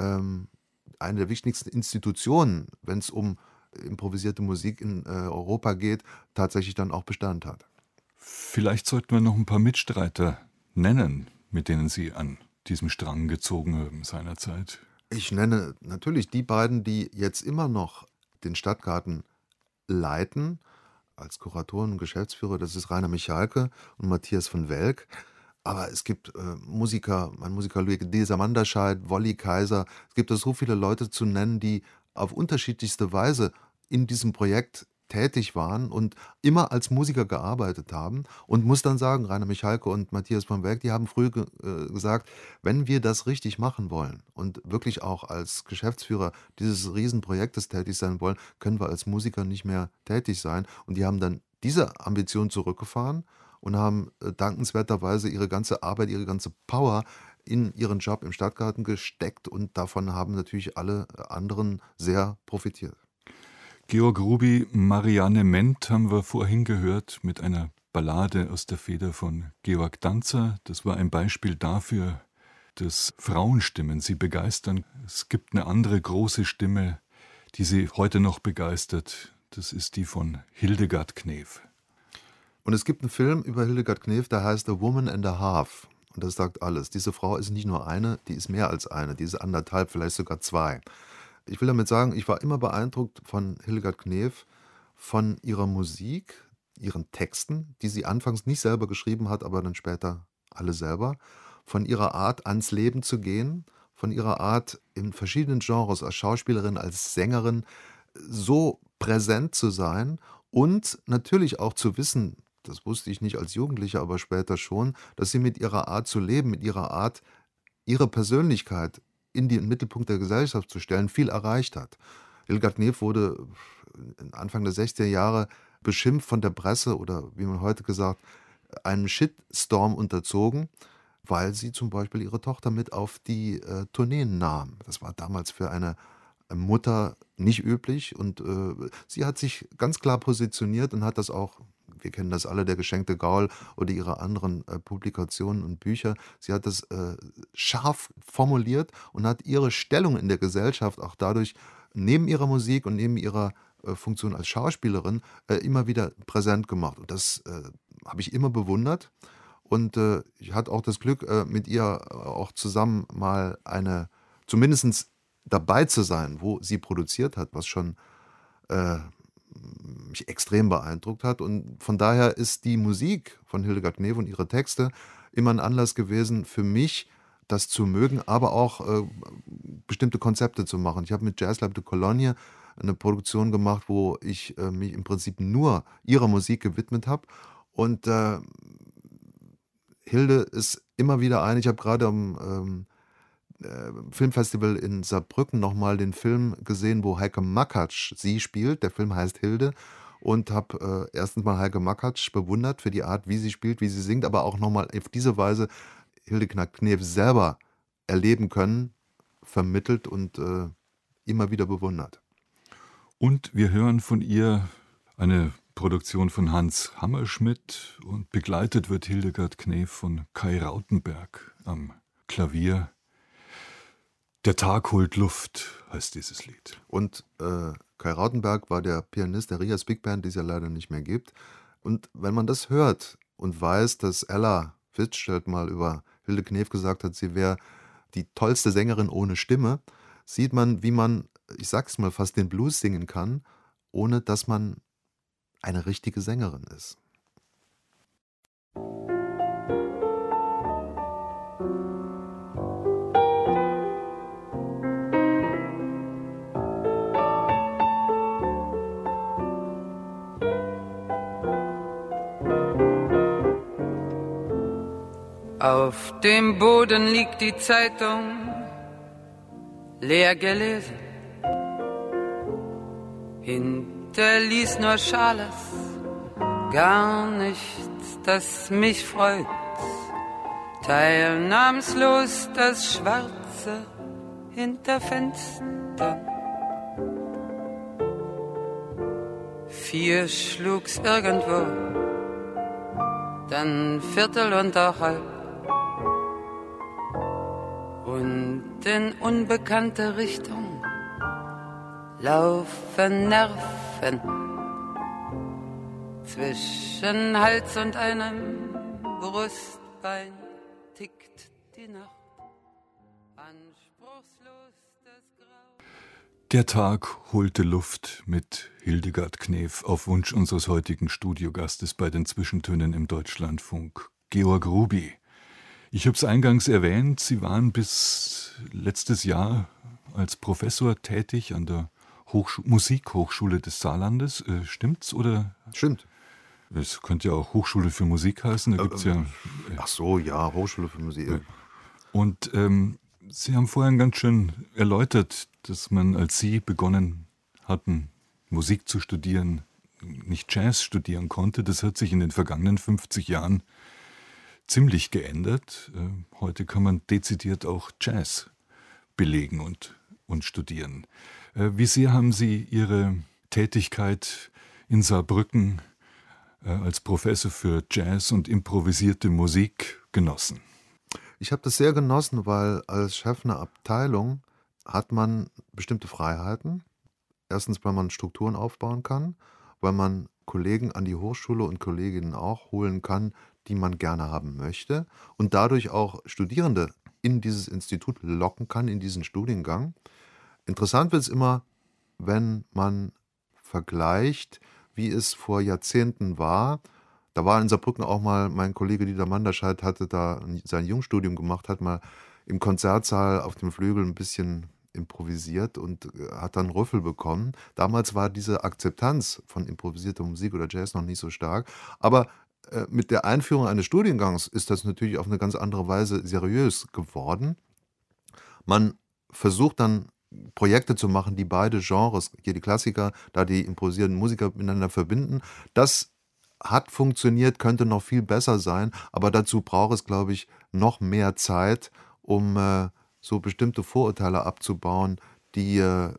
Institutionen, wenn es um improvisierte Musik in Europa geht, tatsächlich dann auch Bestand hat. Vielleicht sollten wir noch ein paar Mitstreiter nennen, mit denen Sie an diesem Strang gezogen haben seinerzeit. Ich nenne natürlich die beiden, die jetzt immer noch den Stadtgarten leiten, als Kuratoren und Geschäftsführer. Das ist Rainer Michalke und Matthias von Welk. Aber es gibt Musiker, mein Musiker Louis Desamanderscheid, Wolli Kaiser. Es gibt so viele Leute zu nennen, die auf unterschiedlichste Weise in diesem Projekt tätig waren und immer als Musiker gearbeitet haben. Und muss dann sagen, Rainer Michalke und Matthias von Welk, die haben früh gesagt, wenn wir das richtig machen wollen und wirklich auch als Geschäftsführer dieses Riesenprojektes tätig sein wollen, können wir als Musiker nicht mehr tätig sein. Und die haben dann diese Ambition zurückgefahren und haben dankenswerterweise ihre ganze Arbeit, ihre ganze Power in ihren Job im Stadtgarten gesteckt und davon haben natürlich alle anderen sehr profitiert. Georg Ruby, Marianne Ment haben wir vorhin gehört mit einer Ballade aus der Feder von Georg Danzer. Das war ein Beispiel dafür, dass Frauenstimmen Sie begeistern. Es gibt eine andere große Stimme, die Sie heute noch begeistert. Das ist die von Hildegard Knef. Und es gibt einen Film über Hildegard Knef, der heißt A Woman and a Half. Und das sagt alles. Diese Frau ist nicht nur eine, die ist mehr als eine. Die ist 1,5, vielleicht sogar 2. Ich will damit sagen, ich war immer beeindruckt von Hildegard Knef, von ihrer Musik, ihren Texten, die sie anfangs nicht selber geschrieben hat, aber dann später alle selber, von ihrer Art, ans Leben zu gehen, von ihrer Art, in verschiedenen Genres, als Schauspielerin, als Sängerin, so präsent zu sein und natürlich auch zu wissen, das wusste ich nicht als Jugendlicher, aber später schon, dass sie mit ihrer Art zu leben, mit ihrer Art, ihre Persönlichkeit in den Mittelpunkt der Gesellschaft zu stellen, viel erreicht hat. Hildegard Knef wurde Anfang der 60er Jahre beschimpft von der Presse oder, wie man heute gesagt, einem Shitstorm unterzogen, weil sie zum Beispiel ihre Tochter mit auf die Tourneen nahm. Das war damals für eine Mutter nicht üblich und sie hat sich ganz klar positioniert und hat das auch, wir kennen das alle, der geschenkte Gaul oder ihre anderen Publikationen und Bücher. Sie hat das scharf formuliert und hat ihre Stellung in der Gesellschaft auch dadurch neben ihrer Musik und neben ihrer Funktion als Schauspielerin immer wieder präsent gemacht. Und das habe ich immer bewundert. Und ich hatte auch das Glück, mit ihr auch zusammen mal zumindest dabei zu sein, wo sie produziert hat, was schon mich extrem beeindruckt hat. Und von daher ist die Musik von Hildegard Knef und ihre Texte immer ein Anlass gewesen für mich, das zu mögen, aber auch bestimmte Konzepte zu machen. Ich habe mit Jazz Lab de Cologne eine Produktion gemacht, wo ich mich im Prinzip nur ihrer Musik gewidmet habe. Und Hilde ist immer wieder ich habe gerade am Filmfestival in Saarbrücken nochmal den Film gesehen, wo Heike Makatsch sie spielt. Der Film heißt Hilde und habe erstens mal Heike Makatsch bewundert für die Art, wie sie spielt, wie sie singt, aber auch nochmal auf diese Weise Hildegard Knef selber erleben können, vermittelt und immer wieder bewundert. Und wir hören von ihr eine Produktion von Hans Hammerschmidt und begleitet wird Hildegard Knef von Kai Rautenberg am Klavier. Der Tag holt Luft, heißt dieses Lied. Und Kai Rautenberg war der Pianist der Rias Big Band, die es ja leider nicht mehr gibt. Und wenn man das hört und weiß, dass Ella Fitzgerald mal über Hilde Knef gesagt hat, sie wäre die tollste Sängerin ohne Stimme, sieht man, wie man, ich sag's mal, fast den Blues singen kann, ohne dass man eine richtige Sängerin ist. Auf dem Boden liegt die Zeitung, leer gelesen. Hinterließ nur Schales, gar nichts, das mich freut. Teilnahmslos das Schwarze hinter Fenstern. 4 schlug's irgendwo, dann 1:15. Und in unbekannte Richtung laufen Nerven zwischen Hals und einem Brustbein tickt die Nacht. Anspruchslos das Grau. Der Tag holte Luft mit Hildegard Knef auf Wunsch unseres heutigen Studiogastes bei den Zwischentönen im Deutschlandfunk, Georg Ruby. Ich habe es eingangs erwähnt, Sie waren bis letztes Jahr als Professor tätig an der Musikhochschule des Saarlandes. Stimmt's oder? Stimmt. Es könnte ja auch Hochschule für Musik heißen. Da gibt's ja. Ach so, ja, Hochschule für Musik. Und Sie haben vorhin ganz schön erläutert, dass man, als Sie begonnen hatten, Musik zu studieren, nicht Jazz studieren konnte. Das hat sich in den vergangenen 50 Jahren ziemlich geändert. Heute kann man dezidiert auch Jazz belegen und studieren. Wie sehr haben Sie Ihre Tätigkeit in Saarbrücken als Professor für Jazz und improvisierte Musik genossen? Ich habe das sehr genossen, weil als Chef einer Abteilung hat man bestimmte Freiheiten. Erstens, weil man Strukturen aufbauen kann, weil man Kollegen an die Hochschule und Kolleginnen auch holen kann, die man gerne haben möchte und dadurch auch Studierende in dieses Institut locken kann, in diesen Studiengang. Interessant wird es immer, wenn man vergleicht, wie es vor Jahrzehnten war. Da war in Saarbrücken auch mal mein Kollege Dieter Manderscheid, hatte da sein Jungstudium gemacht, hat mal im Konzertsaal auf dem Flügel ein bisschen improvisiert und hat dann Rüffel bekommen. Damals war diese Akzeptanz von improvisierter Musik oder Jazz noch nicht so stark, aber mit der Einführung eines Studiengangs ist das natürlich auf eine ganz andere Weise seriös geworden. Man versucht dann Projekte zu machen, die beide Genres, hier die Klassiker, da die improvisierenden Musiker miteinander verbinden. Das hat funktioniert, könnte noch viel besser sein, aber dazu braucht es, glaube ich, noch mehr Zeit, um so bestimmte Vorurteile abzubauen, die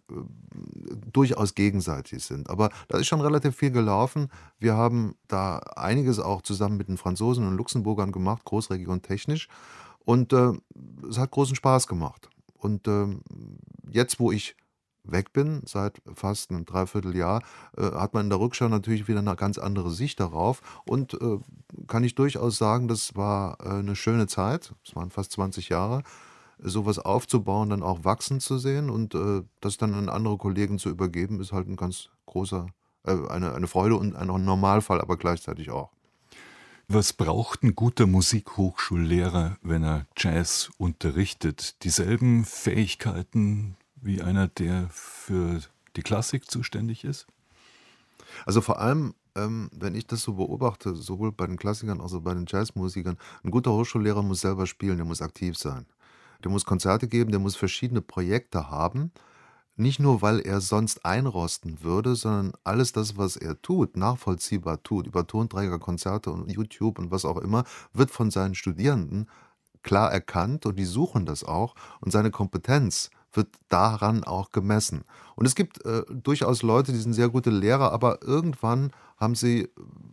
durchaus gegenseitig sind. Aber da ist schon relativ viel gelaufen. Wir haben da einiges auch zusammen mit den Franzosen und Luxemburgern gemacht, Großregion technisch. Und es hat großen Spaß gemacht. Und jetzt, wo ich weg bin, seit fast einem Dreivierteljahr, hat man in der Rückschau natürlich wieder eine ganz andere Sicht darauf. Und kann ich durchaus sagen, das war eine schöne Zeit. Es waren fast 20 Jahre. Sowas aufzubauen, dann auch wachsen zu sehen und das dann an andere Kollegen zu übergeben, ist halt ein ganz großer, eine Freude und ein Normalfall, aber gleichzeitig auch. Was braucht ein guter Musikhochschullehrer, wenn er Jazz unterrichtet? Dieselben Fähigkeiten wie einer, der für die Klassik zuständig ist? Also vor allem, wenn ich das so beobachte, sowohl bei den Klassikern als auch bei den Jazzmusikern, ein guter Hochschullehrer muss selber spielen, der muss aktiv sein. Der muss Konzerte geben, der muss verschiedene Projekte haben. Nicht nur, weil er sonst einrosten würde, sondern alles das, was er tut, nachvollziehbar tut, über Tonträger, Konzerte und YouTube und was auch immer, wird von seinen Studierenden klar erkannt und die suchen das auch. Und seine Kompetenz wird daran auch gemessen. Und es gibt durchaus Leute, die sind sehr gute Lehrer, aber irgendwann haben sie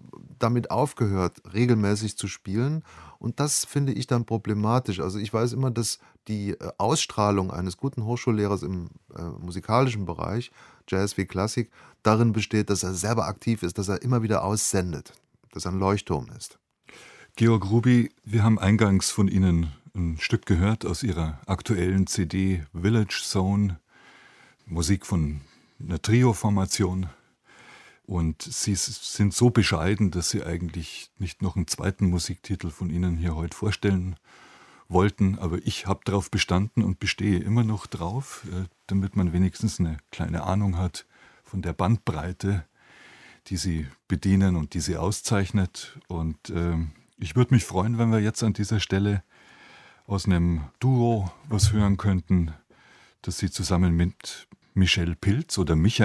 damit aufgehört, regelmäßig zu spielen. Und das finde ich dann problematisch. Also ich weiß immer, dass die Ausstrahlung eines guten Hochschullehrers im musikalischen Bereich, Jazz wie Klassik, darin besteht, dass er selber aktiv ist, dass er immer wieder aussendet, dass er ein Leuchtturm ist. Georg Ruby, wir haben eingangs von Ihnen ein Stück gehört aus Ihrer aktuellen CD Village Zone, Musik von einer Trio-Formation. Und Sie sind so bescheiden, dass Sie eigentlich nicht noch einen zweiten Musiktitel von Ihnen hier heute vorstellen wollten. Aber ich habe darauf bestanden und bestehe immer noch drauf, damit man wenigstens eine kleine Ahnung hat von der Bandbreite, die Sie bedienen und die Sie auszeichnet. Und ich würde mich freuen, wenn wir jetzt an dieser Stelle aus einem Duo was hören könnten, das Sie zusammen mit Michael Pilz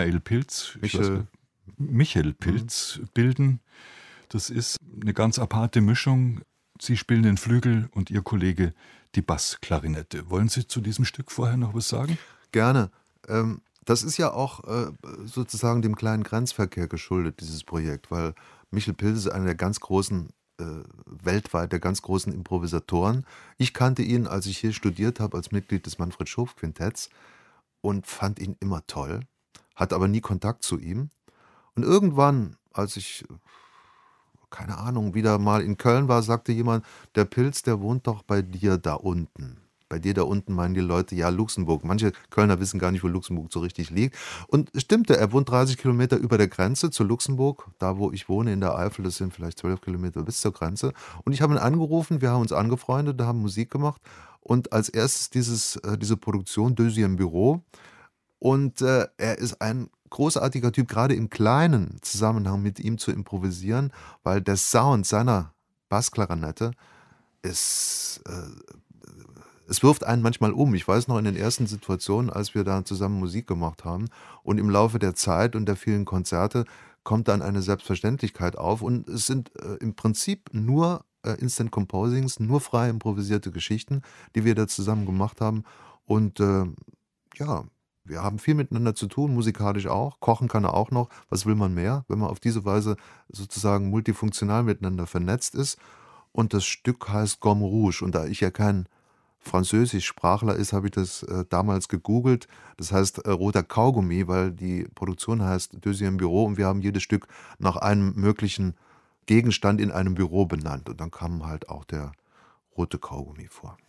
Michael Pilz bilden. Das ist eine ganz aparte Mischung. Sie spielen den Flügel und Ihr Kollege die Bassklarinette. Wollen Sie zu diesem Stück vorher noch was sagen? Gerne. Das ist ja auch sozusagen dem kleinen Grenzverkehr geschuldet, dieses Projekt, weil Michael Pilz ist einer der ganz großen, weltweit der ganz großen Improvisatoren. Ich kannte ihn, als ich hier studiert habe, als Mitglied des Manfred Schopf Quintetts und fand ihn immer toll, hatte aber nie Kontakt zu ihm. Und irgendwann, als ich, keine Ahnung, wieder mal in Köln war, sagte jemand, der Pilz, der wohnt doch bei dir da unten. Bei dir da unten meinen die Leute, ja, Luxemburg. Manche Kölner wissen gar nicht, wo Luxemburg so richtig liegt. Und es stimmte, er wohnt 30 Kilometer über der Grenze zu Luxemburg. Da, wo ich wohne, in der Eifel, das sind vielleicht 12 Kilometer bis zur Grenze. Und ich habe ihn angerufen, wir haben uns angefreundet, haben Musik gemacht. Und als erstes diese Produktion, Deuxième Bureau. Und er ist ein großartiger Typ, gerade im kleinen Zusammenhang mit ihm zu improvisieren, weil der Sound seiner Bassklarinette ist... Es wirft einen manchmal um. Ich weiß noch in den ersten Situationen, als wir da zusammen Musik gemacht haben und im Laufe der Zeit und der vielen Konzerte kommt dann eine Selbstverständlichkeit auf und es sind im Prinzip nur Instant Composings, nur frei improvisierte Geschichten, die wir da zusammen gemacht haben und ja, wir haben viel miteinander zu tun, musikalisch auch, kochen kann er auch noch, was will man mehr, wenn man auf diese Weise sozusagen multifunktional miteinander vernetzt ist und das Stück heißt Gomme Rouge und da ich ja kein Französischsprachler ist, habe ich das damals gegoogelt. Das heißt roter Kaugummi, weil die Produktion heißt Deuxième Bureau und wir haben jedes Stück nach einem möglichen Gegenstand in einem Büro benannt. Und dann kam halt auch der rote Kaugummi vor.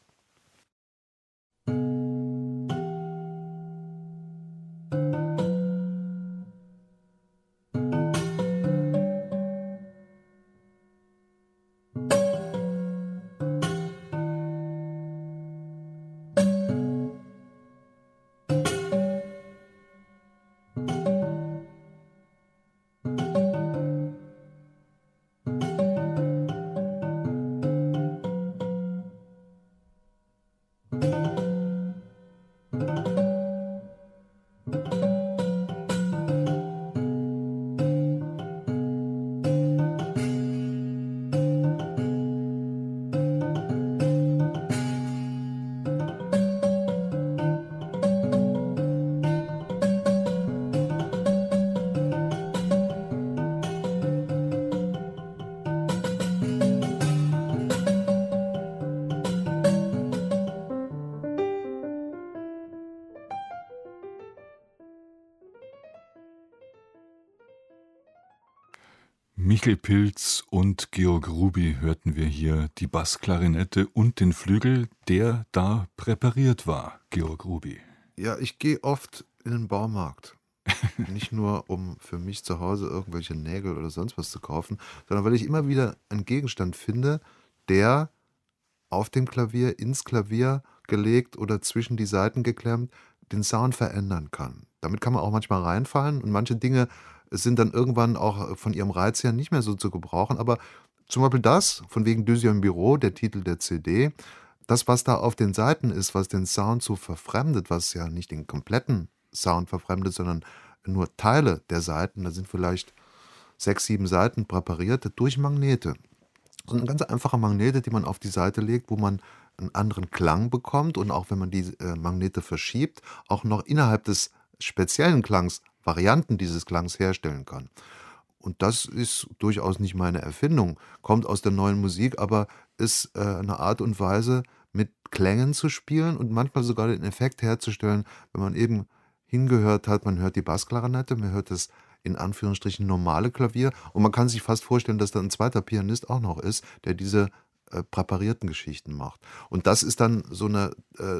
Michael Pilz und Georg Ruby hörten wir hier die Bassklarinette und den Flügel, der da präpariert war, Georg Ruby. Ja, ich gehe oft in den Baumarkt. Nicht nur, um für mich zu Hause irgendwelche Nägel oder sonst was zu kaufen, sondern weil ich immer wieder einen Gegenstand finde, der auf dem Klavier, ins Klavier gelegt oder zwischen die Saiten geklemmt, den Sound verändern kann. Damit kann man auch manchmal reinfallen und manche Dinge sind dann irgendwann auch von ihrem Reiz her nicht mehr so zu gebrauchen. Aber zum Beispiel das, von wegen Deuxième Bureau, der Titel der CD, das, was da auf den Seiten ist, was den Sound so verfremdet, was ja nicht den kompletten Sound verfremdet, sondern nur Teile der Seiten, da sind vielleicht 6, 7 Seiten präpariert durch Magnete. Das sind ganz einfache Magnete, die man auf die Seite legt, wo man einen anderen Klang bekommt und auch wenn man die Magnete verschiebt, auch noch innerhalb des speziellen Klangs Varianten dieses Klangs herstellen kann. und das ist durchaus nicht meine Erfindung, kommt aus der Neuen Musik, aber ist eine Art und Weise, mit Klängen zu spielen und manchmal sogar den Effekt herzustellen, wenn man eben hingehört hat, man hört die Bassklarinette, man hört das in Anführungsstrichen normale Klavier und man kann sich fast vorstellen, dass da ein zweiter Pianist auch noch ist, der diese präparierten Geschichten macht. Und das ist dann so eine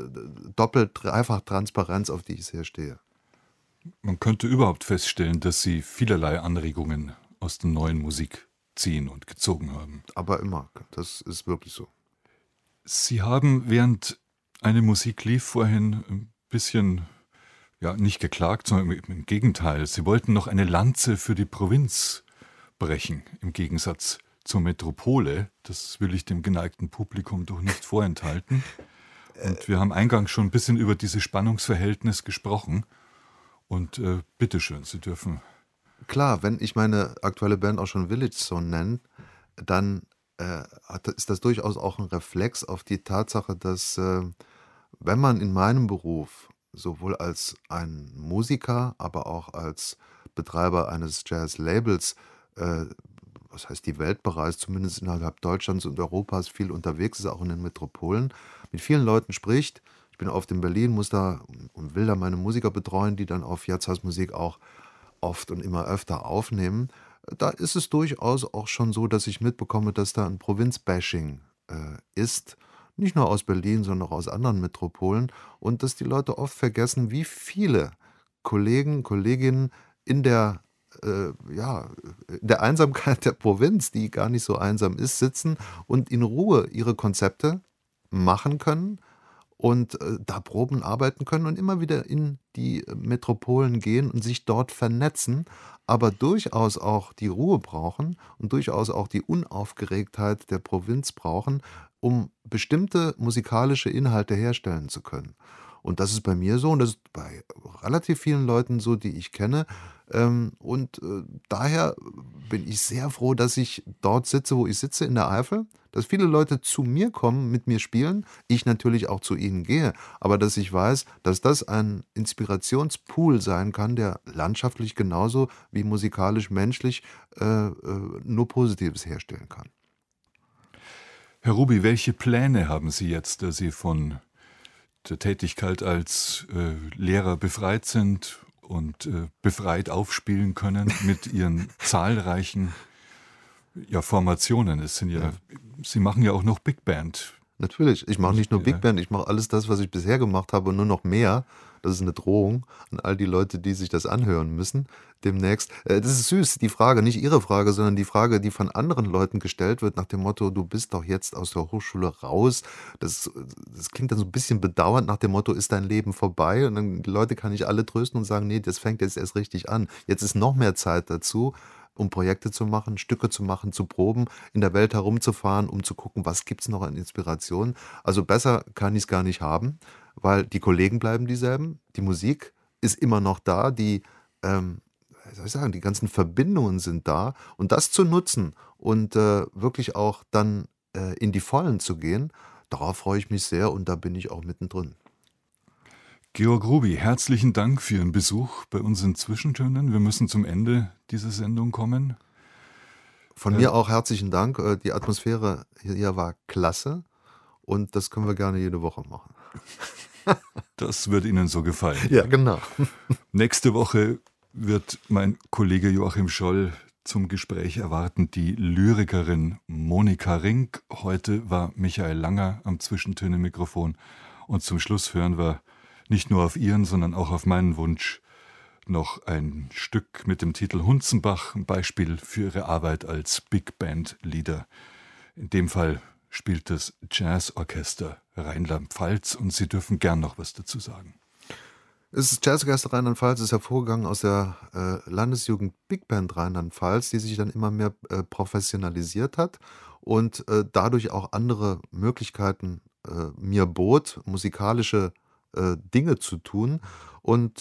Doppelt-Dreifach-Transparenz, auf die ich sehr stehe. Man könnte überhaupt feststellen, dass Sie vielerlei Anregungen aus der neuen Musik ziehen und gezogen haben. Aber immer, das ist wirklich so. Sie haben, während eine Musik lief, vorhin ein bisschen, ja, nicht geklagt, sondern im Gegenteil. Sie wollten noch eine Lanze für die Provinz brechen, im Gegensatz zur Metropole. Das will ich dem geneigten Publikum doch nicht vorenthalten. Und wir haben eingangs schon ein bisschen über dieses Spannungsverhältnis gesprochen. Und bitteschön, Sie dürfen. Klar, wenn ich meine aktuelle Band auch schon Village Zone nenne, dann ist das durchaus auch ein Reflex auf die Tatsache, dass wenn man in meinem Beruf sowohl als ein Musiker, aber auch als Betreiber eines Jazz-Labels, was heißt die Welt bereist, zumindest innerhalb Deutschlands und Europas viel unterwegs ist, auch in den Metropolen, mit vielen Leuten spricht. Ich bin oft in Berlin, muss da und will da meine Musiker betreuen, die dann auf Jazzhausmusik auch oft und immer öfter aufnehmen. Da ist es durchaus auch schon so, dass ich mitbekomme, dass da ein Provinzbashing ist. Nicht nur aus Berlin, sondern auch aus anderen Metropolen. Und dass die Leute oft vergessen, wie viele Kollegen, Kolleginnen in der der Einsamkeit der Provinz, die gar nicht so einsam ist, sitzen und in Ruhe ihre Konzepte machen können und da Proben arbeiten können und immer wieder in die Metropolen gehen und sich dort vernetzen, aber durchaus auch die Ruhe brauchen und durchaus auch die Unaufgeregtheit der Provinz brauchen, um bestimmte musikalische Inhalte herstellen zu können. Und das ist bei mir so und das ist bei relativ vielen Leuten so, die ich kenne. Daher bin ich sehr froh, dass ich dort sitze, wo ich sitze, in der Eifel, dass viele Leute zu mir kommen, mit mir spielen, ich natürlich auch zu ihnen gehe, aber dass ich weiß, dass das ein Inspirationspool sein kann, der landschaftlich genauso wie musikalisch, menschlich nur Positives herstellen kann. Herr Ruby, welche Pläne haben Sie jetzt, da Sie von der Tätigkeit als Lehrer befreit sind und befreit aufspielen können mit Ihren zahlreichen Formationen? Sie machen ja auch noch Big Band. Natürlich, ich mache nicht nur Big Band, ich mache alles das, was ich bisher gemacht habe und nur noch mehr. Das ist eine Drohung an all die Leute, die sich das anhören müssen demnächst. Das ist süß, die Frage, nicht Ihre Frage, sondern die Frage, die von anderen Leuten gestellt wird, nach dem Motto, du bist doch jetzt aus der Hochschule raus. Das klingt dann so ein bisschen bedauernd, nach dem Motto, ist dein Leben vorbei? Und dann die Leute kann ich alle trösten und sagen, nee, das fängt jetzt erst richtig an. Jetzt ist noch mehr Zeit dazu, um Projekte zu machen, Stücke zu machen, zu proben, in der Welt herumzufahren, um zu gucken, was gibt es noch an Inspiration. Also besser kann ich es gar nicht haben, weil die Kollegen bleiben dieselben, die Musik ist immer noch da, die ganzen Verbindungen sind da und das zu nutzen und wirklich auch dann in die Vollen zu gehen, darauf freue ich mich sehr und da bin ich auch mittendrin. Georg Ruby, herzlichen Dank für Ihren Besuch bei uns in Zwischentönen. Wir müssen zum Ende dieser Sendung kommen. Von mir auch herzlichen Dank. Die Atmosphäre hier war klasse und das können wir gerne jede Woche machen. Das wird Ihnen so gefallen. Ja, genau. Nächste Woche wird mein Kollege Joachim Scholl zum Gespräch erwarten, die Lyrikerin Monika Rink. Heute war Michael Langer am Zwischentöne-Mikrofon und zum Schluss hören wir nicht nur auf Ihren, sondern auch auf meinen Wunsch noch ein Stück mit dem Titel Hunzenbach, ein Beispiel für Ihre Arbeit als Big Band Leader. In dem Fall spielt das Jazzorchester Rheinland-Pfalz und Sie dürfen gern noch was dazu sagen. Das Jazzorchester Rheinland-Pfalz ist hervorgegangen aus der Landesjugend Big Band Rheinland-Pfalz, die sich dann immer mehr professionalisiert hat und dadurch auch andere Möglichkeiten mir bot, musikalische Dinge zu tun. Und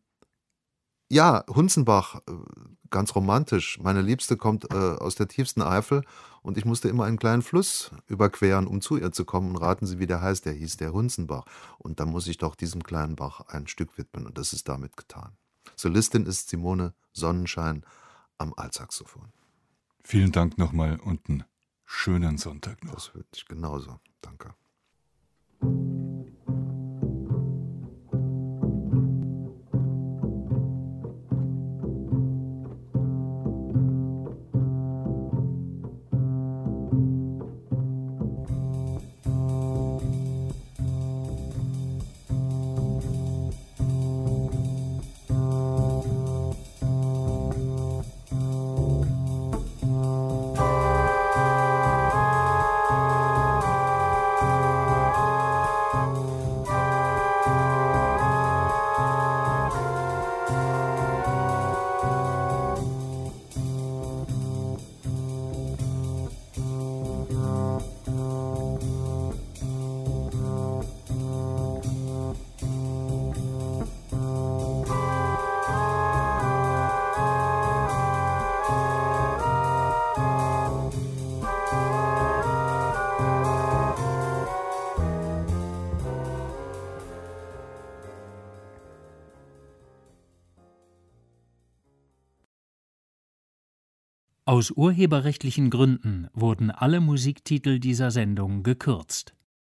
Hunzenbach, ganz romantisch. Meine Liebste kommt aus der tiefsten Eifel und ich musste immer einen kleinen Fluss überqueren, um zu ihr zu kommen. Und raten Sie, wie der heißt? Der hieß der Hunzenbach. Und da muss ich doch diesem kleinen Bach ein Stück widmen und das ist damit getan. Solistin ist Simone Sonnenschein, am Altsaxophon. Vielen Dank nochmal und einen schönen Sonntag noch. Das wird genauso. Danke. Aus urheberrechtlichen Gründen wurden alle Musiktitel dieser Sendung gekürzt.